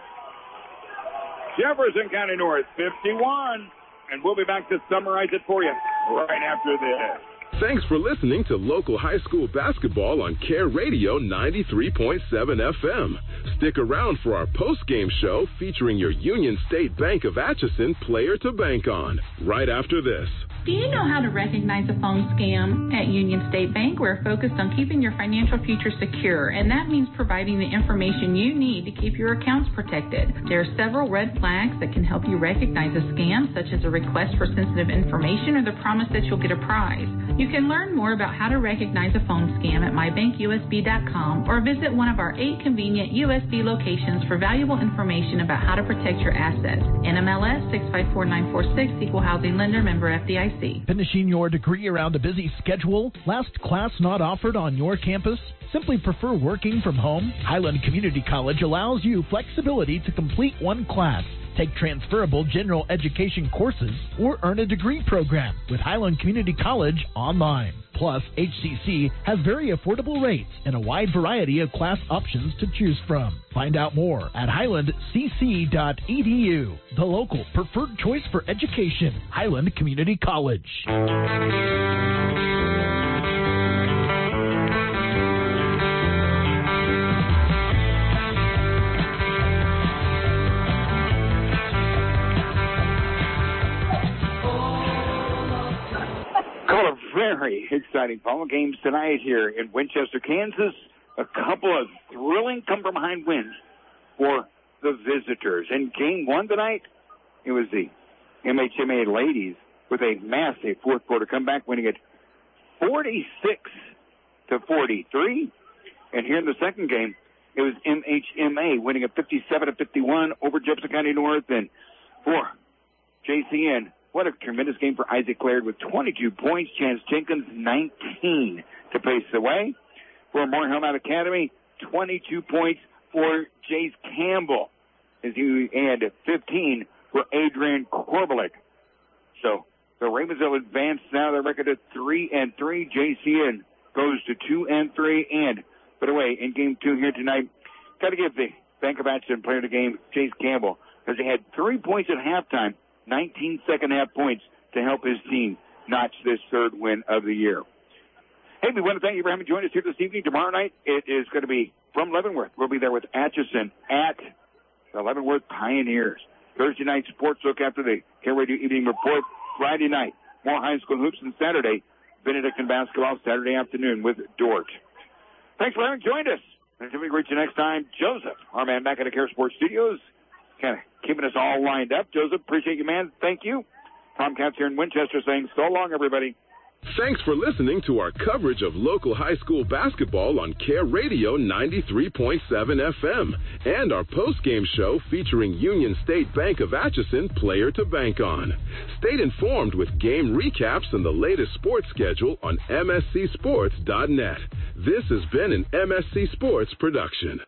Jefferson County North fifty-one. And we'll be back to summarize it for you right after this. Thanks for listening to local high school basketball on Care Radio ninety-three point seven F M. Stick around for our post-game show featuring your Union State Bank of Atchison player to bank on right after this. Do you know how to recognize a phone scam? At Union State Bank, we're focused on keeping your financial future secure, and that means providing the information you need to keep your accounts protected. There are several red flags that can help you recognize a scam, such as a request for sensitive information or the promise that you'll get a prize. You can learn more about how to recognize a phone scam at my bank U S B dot com or visit one of our eight convenient U S B locations for valuable information about how to protect your assets. N M L S six five four nine four six, Equal Housing Lender, member F D I C. Finishing your degree around a busy schedule? Last class not offered on your campus? Simply prefer working from home? Highland Community College allows you flexibility to complete one class, take transferable general education courses, or earn a degree program with Highland Community College online. Plus, H C C has very affordable rates and a wide variety of class options to choose from. Find out more at highland c c dot e d u. The local preferred choice for education, Highland Community College. Very exciting ball games tonight here in Winchester, Kansas. A couple of thrilling come-from-behind wins for the visitors. In game one tonight, it was the M H M A ladies with a massive fourth quarter comeback, winning it forty-six to forty-three. And here in the second game, it was M H M A winning it fifty-seven to fifty-one over Jefferson County North. And for J C N, what a tremendous game for Isaac Laird with twenty-two points. Chance Jenkins, nineteen to pace the way. For Moorhead Mountain Academy, twenty-two points for Jace Campbell. As you add fifteen for Adrian Korbalik. So the Ravens will advance now. Their record at three and three. J C N goes to two and three. And by the way, in game two here tonight, got to give the Bank of Atchison player of the game, Jace Campbell, because they had three points at halftime. nineteen second half points. to help his team notch this third win of the year. Hey, we want to thank you for having joined us here this evening. Tomorrow night, it is going to be from Leavenworth. We'll be there with Atchison at the Leavenworth Pioneers. Thursday night sports look after the Care Radio Evening Report. Friday night, more high school hoops, and Saturday, Benedictine basketball Saturday afternoon with Dort. Thanks for having joined us. Until we reach you next time, Joseph, our man back at the Care Sports Studios, kind of keeping us all lined up. Joseph, appreciate you, man. Thank you. Tom Katz here in Winchester saying so long, everybody. Thanks for listening to our coverage of local high school basketball on Care Radio ninety-three point seven F M and our post-game show featuring Union State Bank of Atchison Player to Bank On. Stay informed with game recaps and the latest sports schedule on M S C sports dot net. This has been an M S C Sports production.